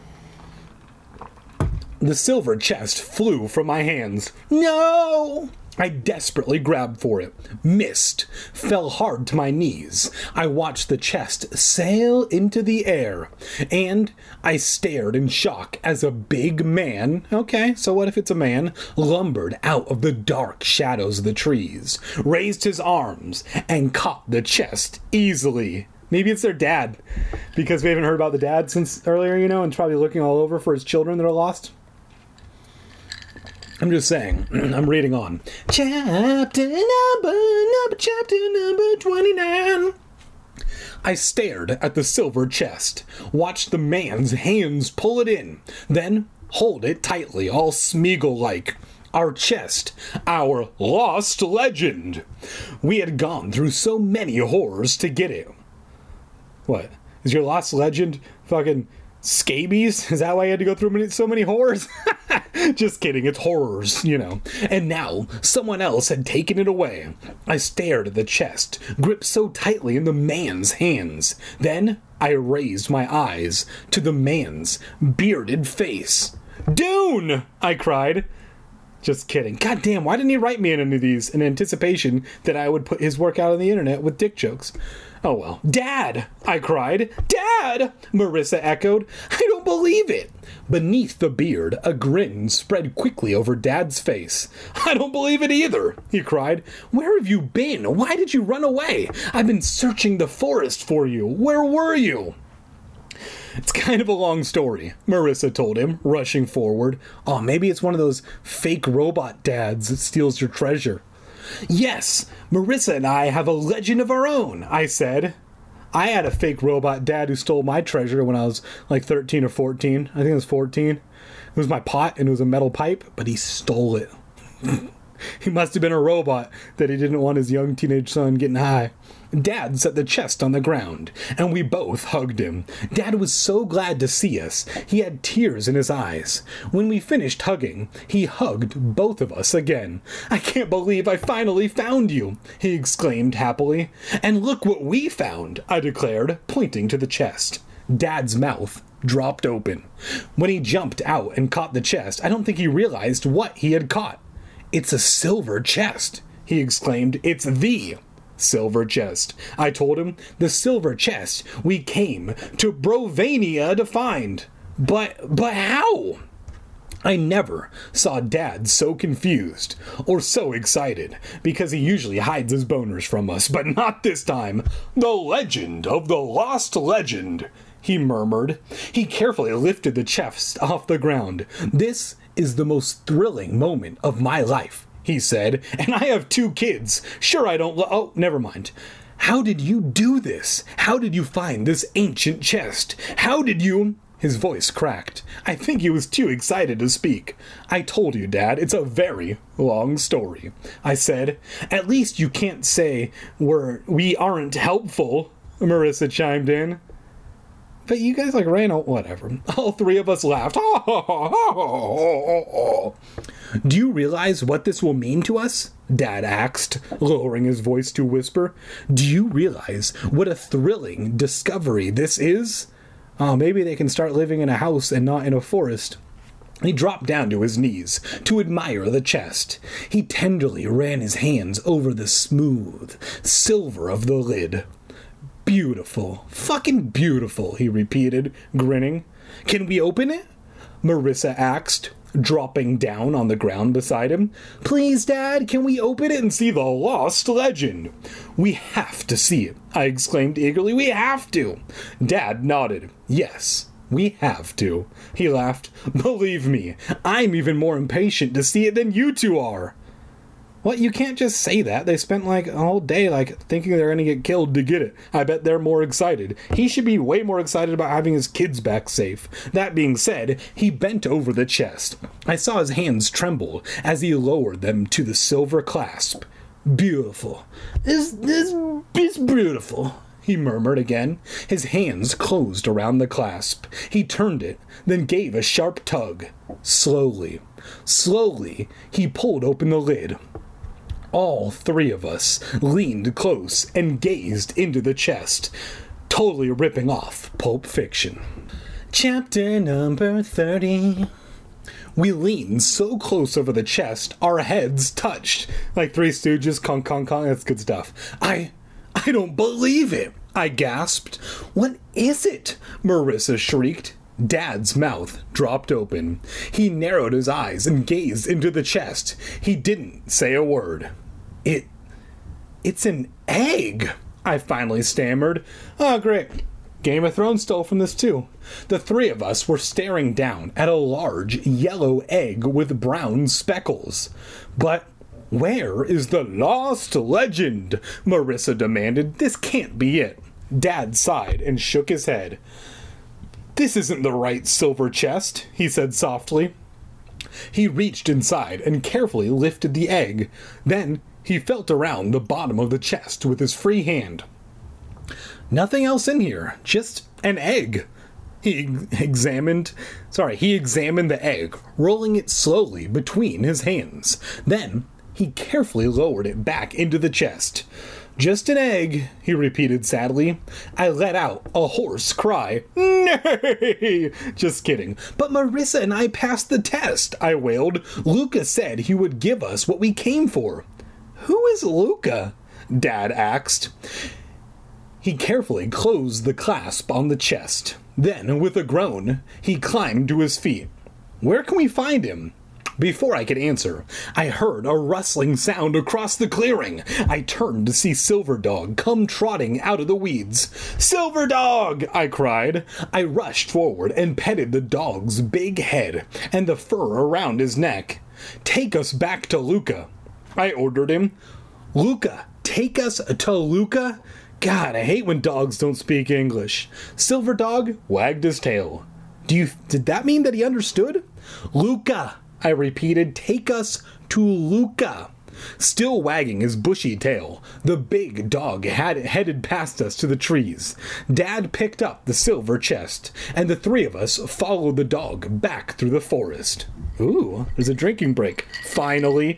The silver chest flew from my hands. No! I desperately grabbed for it, missed, fell hard to my knees. I watched the chest sail into the air, and I stared in shock as a big man, okay, so what if it's a man, lumbered out of the dark shadows of the trees, raised his arms, and caught the chest easily. Maybe it's their dad, because we haven't heard about the dad since earlier, you know, and probably looking all over for his children that are lost. I'm just saying. I'm reading on. Chapter number, number, chapter number twenty-nine. I stared at the silver chest, watched the man's hands pull it in, then hold it tightly, all Smeagol-like. Our chest, our lost legend. We had gone through so many horrors to get it. What? Is your lost legend fucking scabies? Is that why you had to go through many, so many horrors? Just kidding, it's horrors, you know. And now, someone else had taken it away. I stared at the chest, gripped so tightly in the man's hands. Then, I raised my eyes to the man's bearded face. Dune! I cried. Just kidding. God damn, why didn't he write me in any of these in anticipation that I would put his work out on the internet with dick jokes? Oh well. Dad! I cried. Dad! Marissa echoed. I don't believe it. Beneath the beard, a grin spread quickly over Dad's face. I don't believe it either, he cried. Where have you been? Why did you run away? I've been searching the forest for you. Where were you? It's kind of a long story, Marissa told him, rushing forward. Oh, maybe it's one of those fake robot dads that steals your treasure. Yes, Marissa and I have a legend of our own, I said. I had a fake robot dad who stole my treasure when I was like thirteen or fourteen. I think it was fourteen. It was my pot and it was a metal pipe, but he stole it. He must have been a robot that he didn't want his young teenage son getting high. Dad set the chest on the ground, and we both hugged him. Dad was so glad to see us. He had tears in his eyes. When we finished hugging, he hugged both of us again. I can't believe I finally found you, he exclaimed happily. And look what we found, I declared, pointing to the chest. Dad's mouth dropped open. When he jumped out and caught the chest, I don't think he realized what he had caught. It's a silver chest, he exclaimed. It's the silver chest. I told him, the silver chest we came to Brovania to find. But, but how? I never saw Dad so confused or so excited, because he usually hides his boners from us, but not this time. The legend of the lost legend, he murmured. He carefully lifted the chest off the ground. This is the most thrilling moment of my life, he said, and I have two kids. Sure, I don't lo- Oh, never mind. How did you do this? How did you find this ancient chest? How did you... His voice cracked. I think he was too excited to speak. I told you, Dad, it's a very long story, I said. At least you can't say we're, we aren't helpful, Marissa chimed in. But you guys like ran out, whatever. All three of us laughed. Do you realize what this will mean to us? Dad asked, lowering his voice to a whisper. Do you realize what a thrilling discovery this is? Oh, maybe they can start living in a house and not in a forest. He dropped down to his knees to admire the chest. He tenderly ran his hands over the smooth silver of the lid. Beautiful. Fucking beautiful, he repeated, grinning. Can we open it? Marissa asked, dropping down on the ground beside him. Please, Dad, can we open it and see the lost legend? We have to see it, I exclaimed eagerly. We have to. Dad nodded. Yes, we have to. He laughed. Believe me, I'm even more impatient to see it than you two are. What? You can't just say that. They spent like a whole day like thinking they're going to get killed to get it. I bet they're more excited. He should be way more excited about having his kids back safe. That being said, he bent over the chest. I saw his hands tremble as he lowered them to the silver clasp. Beautiful. This, this is beautiful, he murmured again. His hands closed around the clasp. He turned it, then gave a sharp tug. Slowly, slowly, he pulled open the lid. All three of us leaned close and gazed into the chest, totally ripping off Pulp Fiction. Chapter number thirty. We leaned so close over the chest, our heads touched. Like Three Stooges, conk, conk, conk, that's good stuff. I, I don't believe it, I gasped. What is it? Marissa shrieked. Dad's mouth dropped open. He narrowed his eyes and gazed into the chest. He didn't say a word. It, it's an egg, I finally stammered. Oh, great. Game of Thrones stole from this too. The three of us were staring down at a large yellow egg with brown speckles. But where is the lost legend? Marissa demanded. This can't be it. Dad sighed and shook his head. This isn't the right silver chest, he said softly. He reached inside and carefully lifted the egg. Then he felt around the bottom of the chest with his free hand. Nothing else in here, just an egg. He examined, sorry, he examined the egg, rolling it slowly between his hands. Then he carefully lowered it back into the chest. Just an egg, he repeated sadly. I let out a hoarse cry. Nay! Just kidding. But Marissa and I passed the test, I wailed. Luca said he would give us what we came for. Who is Luca? Dad asked. He carefully closed the clasp on the chest. Then, with a groan, he climbed to his feet. Where can we find him? Before I could answer, I heard a rustling sound across the clearing. I turned to see Silver Dog come trotting out of the weeds. Silver Dog! I cried. I rushed forward and petted the dog's big head and the fur around his neck. Take us back to Luca, I ordered him. Luca, take us to Luca? God, I hate when dogs don't speak English. Silver Dog wagged his tail. Do you, did that mean that he understood? Luca, I repeated, take us to Luca. Still wagging his bushy tail, the big dog had headed past us to the trees. Dad picked up the silver chest, and the three of us followed the dog back through the forest. Ooh, there's a drinking break. Finally.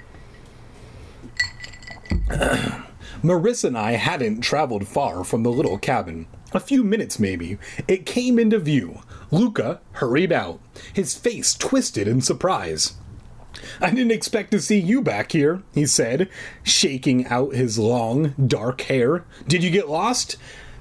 Marissa and I hadn't traveled far from the little cabin. A few minutes, maybe. It came into view. Luca hurried out, his face twisted in surprise. I didn't expect to see you back here, he said, shaking out his long, dark hair. Did you get lost?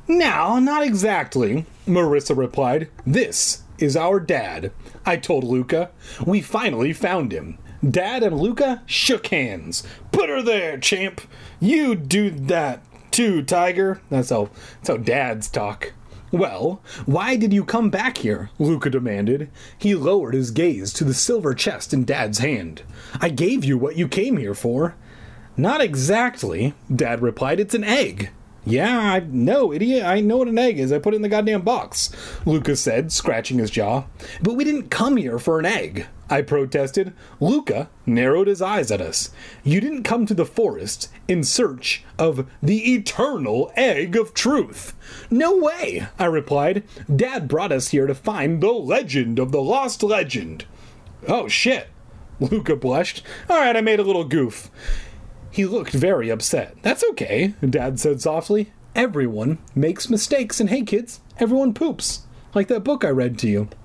No, not exactly, Marissa replied. This is our dad, I told Luca. We finally found him. Dad and Luca shook hands. Put her there, champ. You do that too, Tiger. That's how, that's how dads talk. Well, why did you come back here? Luca demanded. He lowered his gaze to the silver chest in Dad's hand. I gave you what you came here for. Not exactly, Dad replied. It's an egg. Yeah, I know, idiot. I know what an egg is. I put it in the goddamn box, Luca said, scratching his jaw. But we didn't come here for an egg, I protested. Luca narrowed his eyes at us. You didn't come to the forest in search of the eternal egg of truth. No way, I replied. Dad brought us here to find the legend of the lost legend. Oh, shit, Luca blushed. All right, I made a little goof. He looked very upset. That's okay, Dad said softly. Everyone makes mistakes, and hey, kids, everyone poops. Like that book I read to you.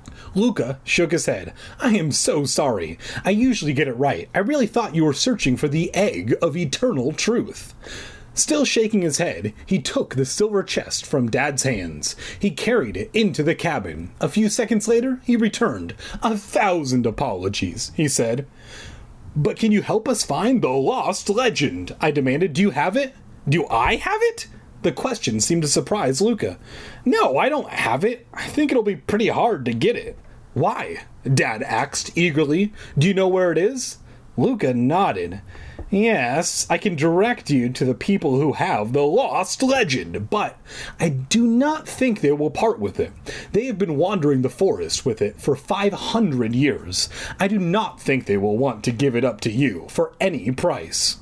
Luca shook his head. I am so sorry. I usually get it right. I really thought you were searching for the egg of eternal truth. Still shaking his head, he took the silver chest from Dad's hands. He carried it into the cabin. A few seconds later, he returned. A thousand apologies, he said. But can you help us find the lost legend? I demanded. Do you have it? Do I have it? The question seemed to surprise Luca. No, I don't have it. I think it'll be pretty hard to get it. Why? Dad asked eagerly. Do you know where it is? Luca nodded. Yes, I can direct you to the people who have the lost legend, but I do not think they will part with it. They have been wandering the forest with it for five hundred years. I do not think they will want to give it up to you for any price.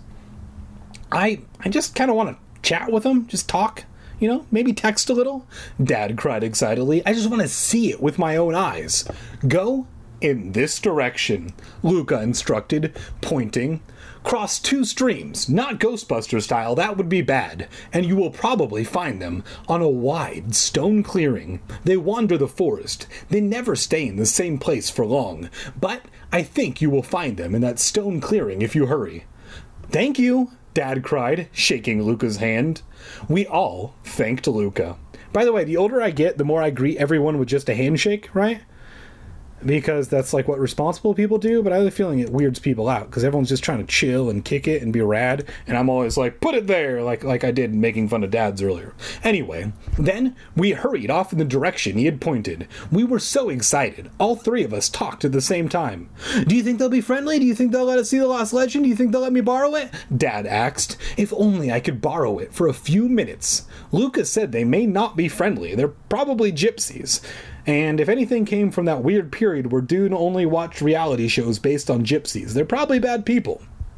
I I just kind of want to chat with them, just talk, you know, maybe text a little. Dad cried excitedly. I just want to see it with my own eyes. Go in this direction, Luca instructed, pointing. Cross two streams, not Ghostbuster style, that would be bad, and you will probably find them on a wide stone clearing. They wander the forest. They never stay in the same place for long, but I think you will find them in that stone clearing if you hurry. Thank you, Dad cried, shaking Luca's hand. We all thanked Luca. By the way, the older I get, the more I greet everyone with just a handshake, right? Because that's like what responsible people do, but I have a feeling it weirds people out because everyone's just trying to chill and kick it and be rad, and I'm always like, put it there, like like I did making fun of dads earlier. Anyway, then we hurried off in the direction he had pointed. We were so excited. All three of us talked at the same time. Do you think they'll be friendly? Do you think they'll let us see the Lost Legend? Do you think they'll let me borrow it? Dad asked. If only I could borrow it for a few minutes. Lucas said they may not be friendly. They're probably gypsies. And if anything came from that weird period where Dune only watched reality shows based on gypsies, they're probably bad people.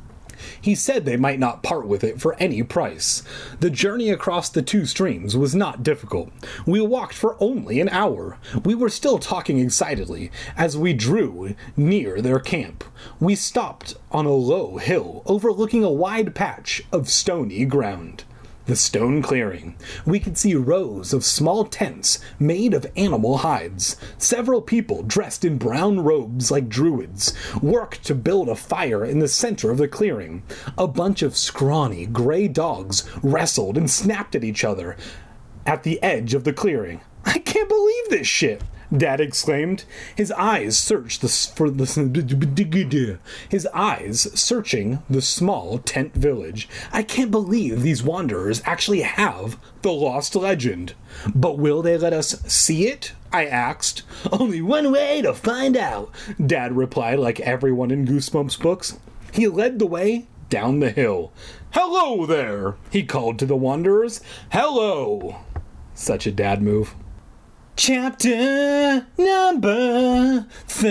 He said they might not part with it for any price. The journey across the two streams was not difficult. We walked for only an hour. We were still talking excitedly as we drew near their camp. We stopped on a low hill overlooking a wide patch of stony ground. The stone clearing. We could see rows of small tents made of animal hides. Several people dressed in brown robes like druids worked to build a fire in the center of the clearing. A bunch of scrawny gray dogs wrestled and snapped at each other at the edge of the clearing. I can't believe this shit, Dad exclaimed. His eyes searched the for the his eyes searching the small tent village. I can't believe these wanderers actually have the Lost Legend. But will they let us see it? I asked. Only one way to find out, Dad replied, like everyone in Goosebumps books. He led the way down the hill. Hello there, he called to the wanderers. Hello. Such a dad move. Chapter number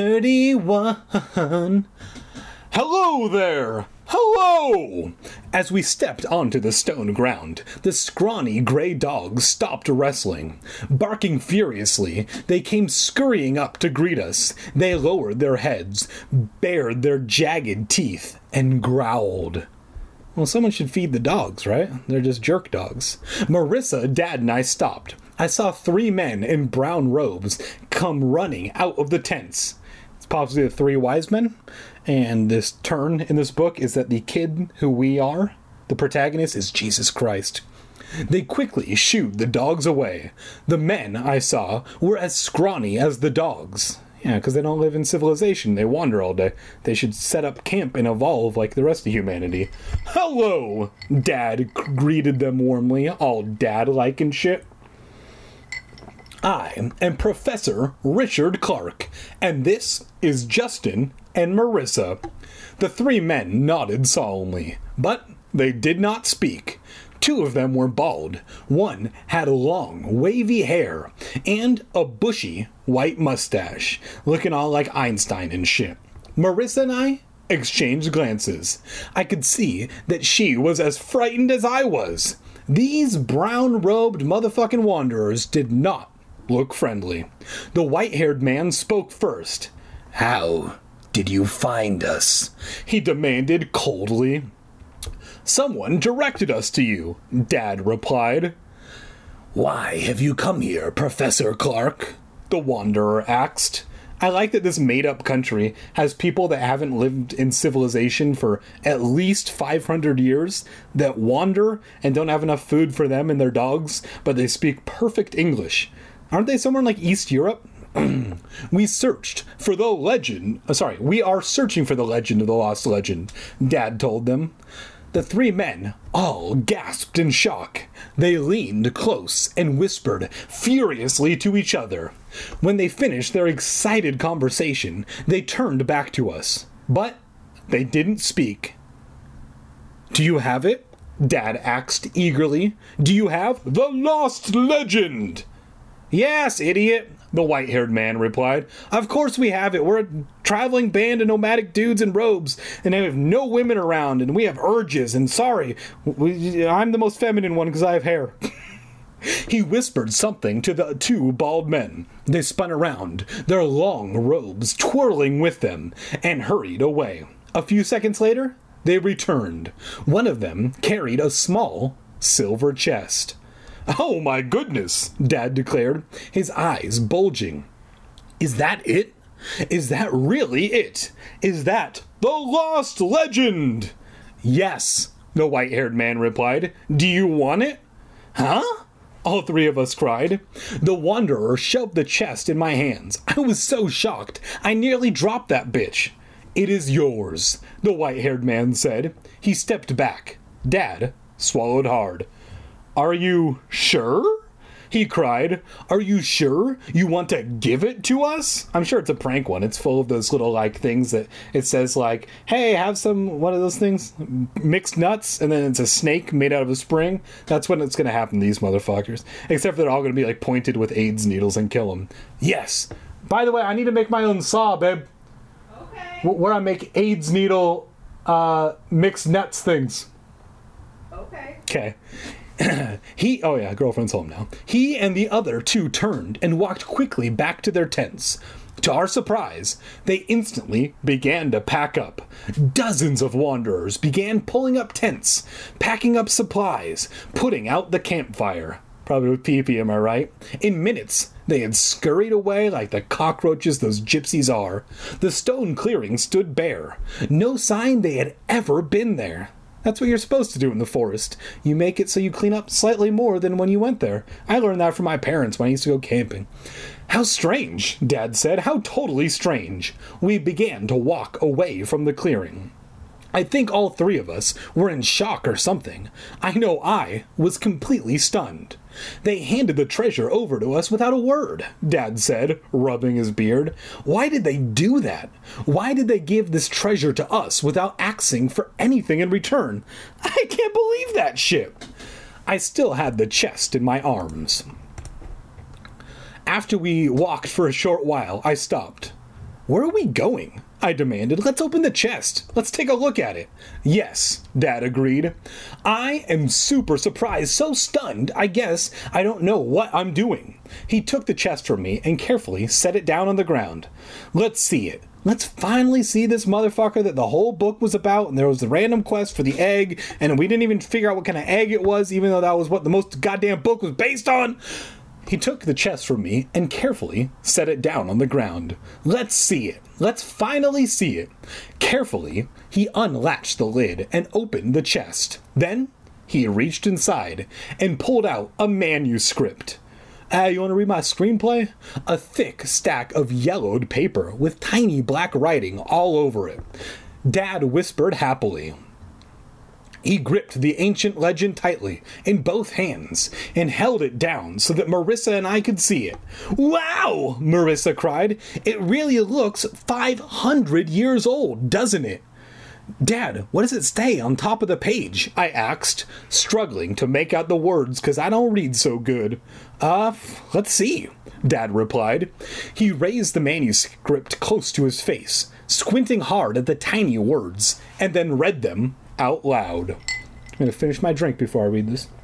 thirty-one. Hello there! Hello! As we stepped onto the stone ground, the scrawny gray dogs stopped wrestling. Barking furiously, they came scurrying up to greet us. They lowered their heads, bared their jagged teeth, and growled. Well, someone should feed the dogs, right? They're just jerk dogs. Marissa, Dad, and I stopped. I saw three men in brown robes come running out of the tents. It's possibly the three wise men. And this turn in this book is that the kid who we are, the protagonist, is Jesus Christ. They quickly shooed the dogs away. The men I saw were as scrawny as the dogs. Yeah, because they don't live in civilization. They wander all day. They should set up camp and evolve like the rest of humanity. Hello! Dad greeted them warmly, all dad-like and shit. I am Professor Richard Clark, and this is Justin and Marissa. The three men nodded solemnly, but they did not speak. Two of them were bald. One had long, wavy hair and a bushy white mustache, looking all like Einstein and shit. Marissa and I exchanged glances. I could see that she was as frightened as I was. These brown-robed motherfucking wanderers did not look friendly. The white-haired man spoke first. How did you find us? He demanded coldly. Someone directed us to you, Dad replied. Why have you come here, Professor Clark? The wanderer asked. I like that this made-up country has people that haven't lived in civilization for at least five hundred years that wander and don't have enough food for them and their dogs, but they speak perfect English. Aren't they somewhere in like East Europe? We searched for the legend. Uh, sorry, we are searching for the legend of the Lost Legend, Dad told them. The three men all gasped in shock. They leaned close and whispered furiously to each other. When they finished their excited conversation, they turned back to us. But they didn't speak. Do you have it? Dad asked eagerly. Do you have the Lost Legend? Yes, idiot, the white-haired man replied. Of course we have it. We're a traveling band of nomadic dudes in robes, and I have no women around, and we have urges, and sorry, we, I'm the most feminine one because I have hair. He whispered something to the two bald men. They spun around, their long robes twirling with them, and hurried away. A few seconds later, they returned. One of them carried a small silver chest. "Oh my goodness," Dad declared, his eyes bulging. "Is that it? Is that really it? Is that the lost legend?" "Yes," the white-haired man replied. "Do you want it?" "Huh?" all three of us cried. The Wanderer shoved the chest in my hands. I was so shocked, I nearly dropped that bitch. "It is yours," the white-haired man said. He stepped back. Dad swallowed hard. "Are you sure?" he cried. "Are you sure you want to give it to us?" I'm sure it's a prank one. It's full of those little, like, things that it says, like, "Hey, have some," what are those things? Mixed nuts, and then it's a snake made out of a spring. That's when it's going to happen to these motherfuckers. Except they're all going to be, like, pointed with AIDS needles and kill them. Yes. By the way, I need to make my own saw, babe. Okay. Where I make AIDS needle, uh, mixed nuts things. Okay. Okay. he, oh yeah, girlfriend's home now. He and the other two turned and walked quickly back to their tents. To our surprise, they instantly began to pack up. Dozens of wanderers began pulling up tents, packing up supplies, putting out the campfire. Probably with pee-pee, am I right? In minutes, they had scurried away like the cockroaches those gypsies are. The stone clearing stood bare. No sign they had ever been there. That's what you're supposed to do in the forest. You make it so you clean up slightly more than when you went there. I learned that from my parents when I used to go camping. "How strange," Dad said. "How totally strange." We began to walk away from the clearing. I think all three of us were in shock or something. I know I was completely stunned. "They handed the treasure over to us without a word," Dad said, rubbing his beard. "Why did they do that? Why did they give this treasure to us without asking for anything in return? I can't believe that shit." I still had the chest in my arms. After we walked for a short while, I stopped. "Where are we going?" I demanded. "Let's open the chest. Let's take a look at it." "Yes," Dad agreed. I am super surprised, so stunned, I guess I don't know what I'm doing. He took the chest from me and carefully set it down on the ground. "Let's see it. Let's finally see this motherfucker that the whole book was about, and there was the random quest for the egg, and we didn't even figure out what kind of egg it was, even though that was what the most goddamn book was based on." He took the chest from me and carefully set it down on the ground. "Let's see it. Let's finally see it." Carefully, he unlatched the lid and opened the chest. Then, he reached inside and pulled out a manuscript. Ah, uh, you want to read my screenplay? A thick stack of yellowed paper with tiny black writing all over it. Dad whispered happily. He gripped the ancient legend tightly in both hands and held it down so that Marissa and I could see it. "Wow!" Marissa cried. "It really looks five hundred years old, doesn't it?" "Dad, what does it say on top of the page?" I asked, struggling to make out the words because I don't read so good. Uh, let's see," Dad replied. He raised the manuscript close to his face, squinting hard at the tiny words, and then read them out loud. I'm going to finish my drink before I read this.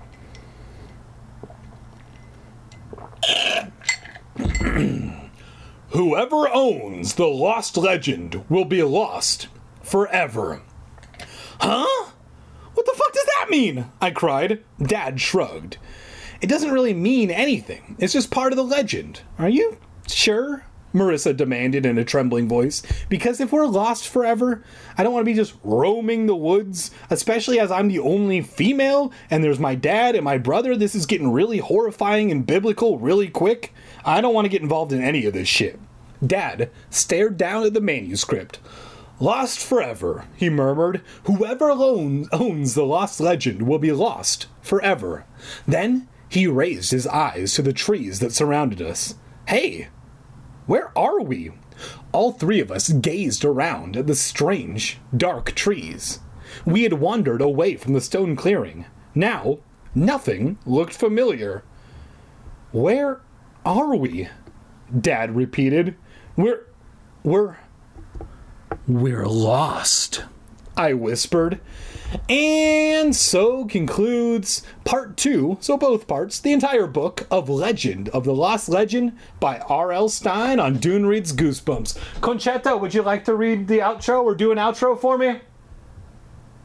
"Whoever owns the lost legend will be lost forever." Huh? What the fuck does that mean? I cried. Dad shrugged. "It doesn't really mean anything. It's just part of the legend. Are you sure?" Marissa demanded in a trembling voice. "Because if we're lost forever, I don't want to be just roaming the woods, especially as I'm the only female, and there's my dad and my brother. This is getting really horrifying and biblical really quick. I don't want to get involved in any of this shit." Dad stared down at the manuscript. "Lost forever," he murmured. "Whoever owns, owns the lost legend will be lost forever." Then he raised his eyes to the trees that surrounded us. "Hey! Where are we?" All three of us gazed around at the strange, dark trees. We had wandered away from the stone clearing. Now, nothing looked familiar. "Where are we?" Dad repeated. We're... we're... we're lost," I whispered. And so concludes part two, so both parts, the entire book of Legend of the Lost Legend by R L Stine on Dune Reads Goosebumps. Conchetta, would you like to read the outro or do an outro for me?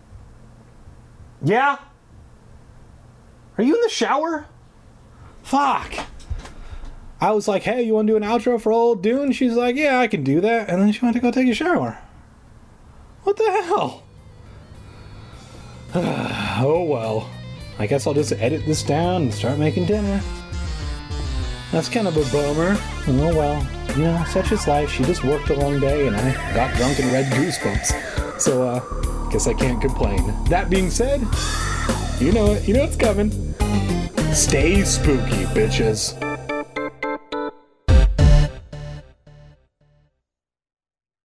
Yeah? Are you in the shower? Fuck. I was like, hey, you want to do an outro for old Dune? She's like, yeah, I can do that. And then she went to go take a shower. What the hell? Oh, well. I guess I'll just edit this down and start making dinner. That's kind of a bummer. Oh, well. You know, such is life. She just worked a long day and I got drunk and read Goosebumps. So, uh, guess I can't complain. That being said, you know it. You know it's coming. Stay spooky, bitches.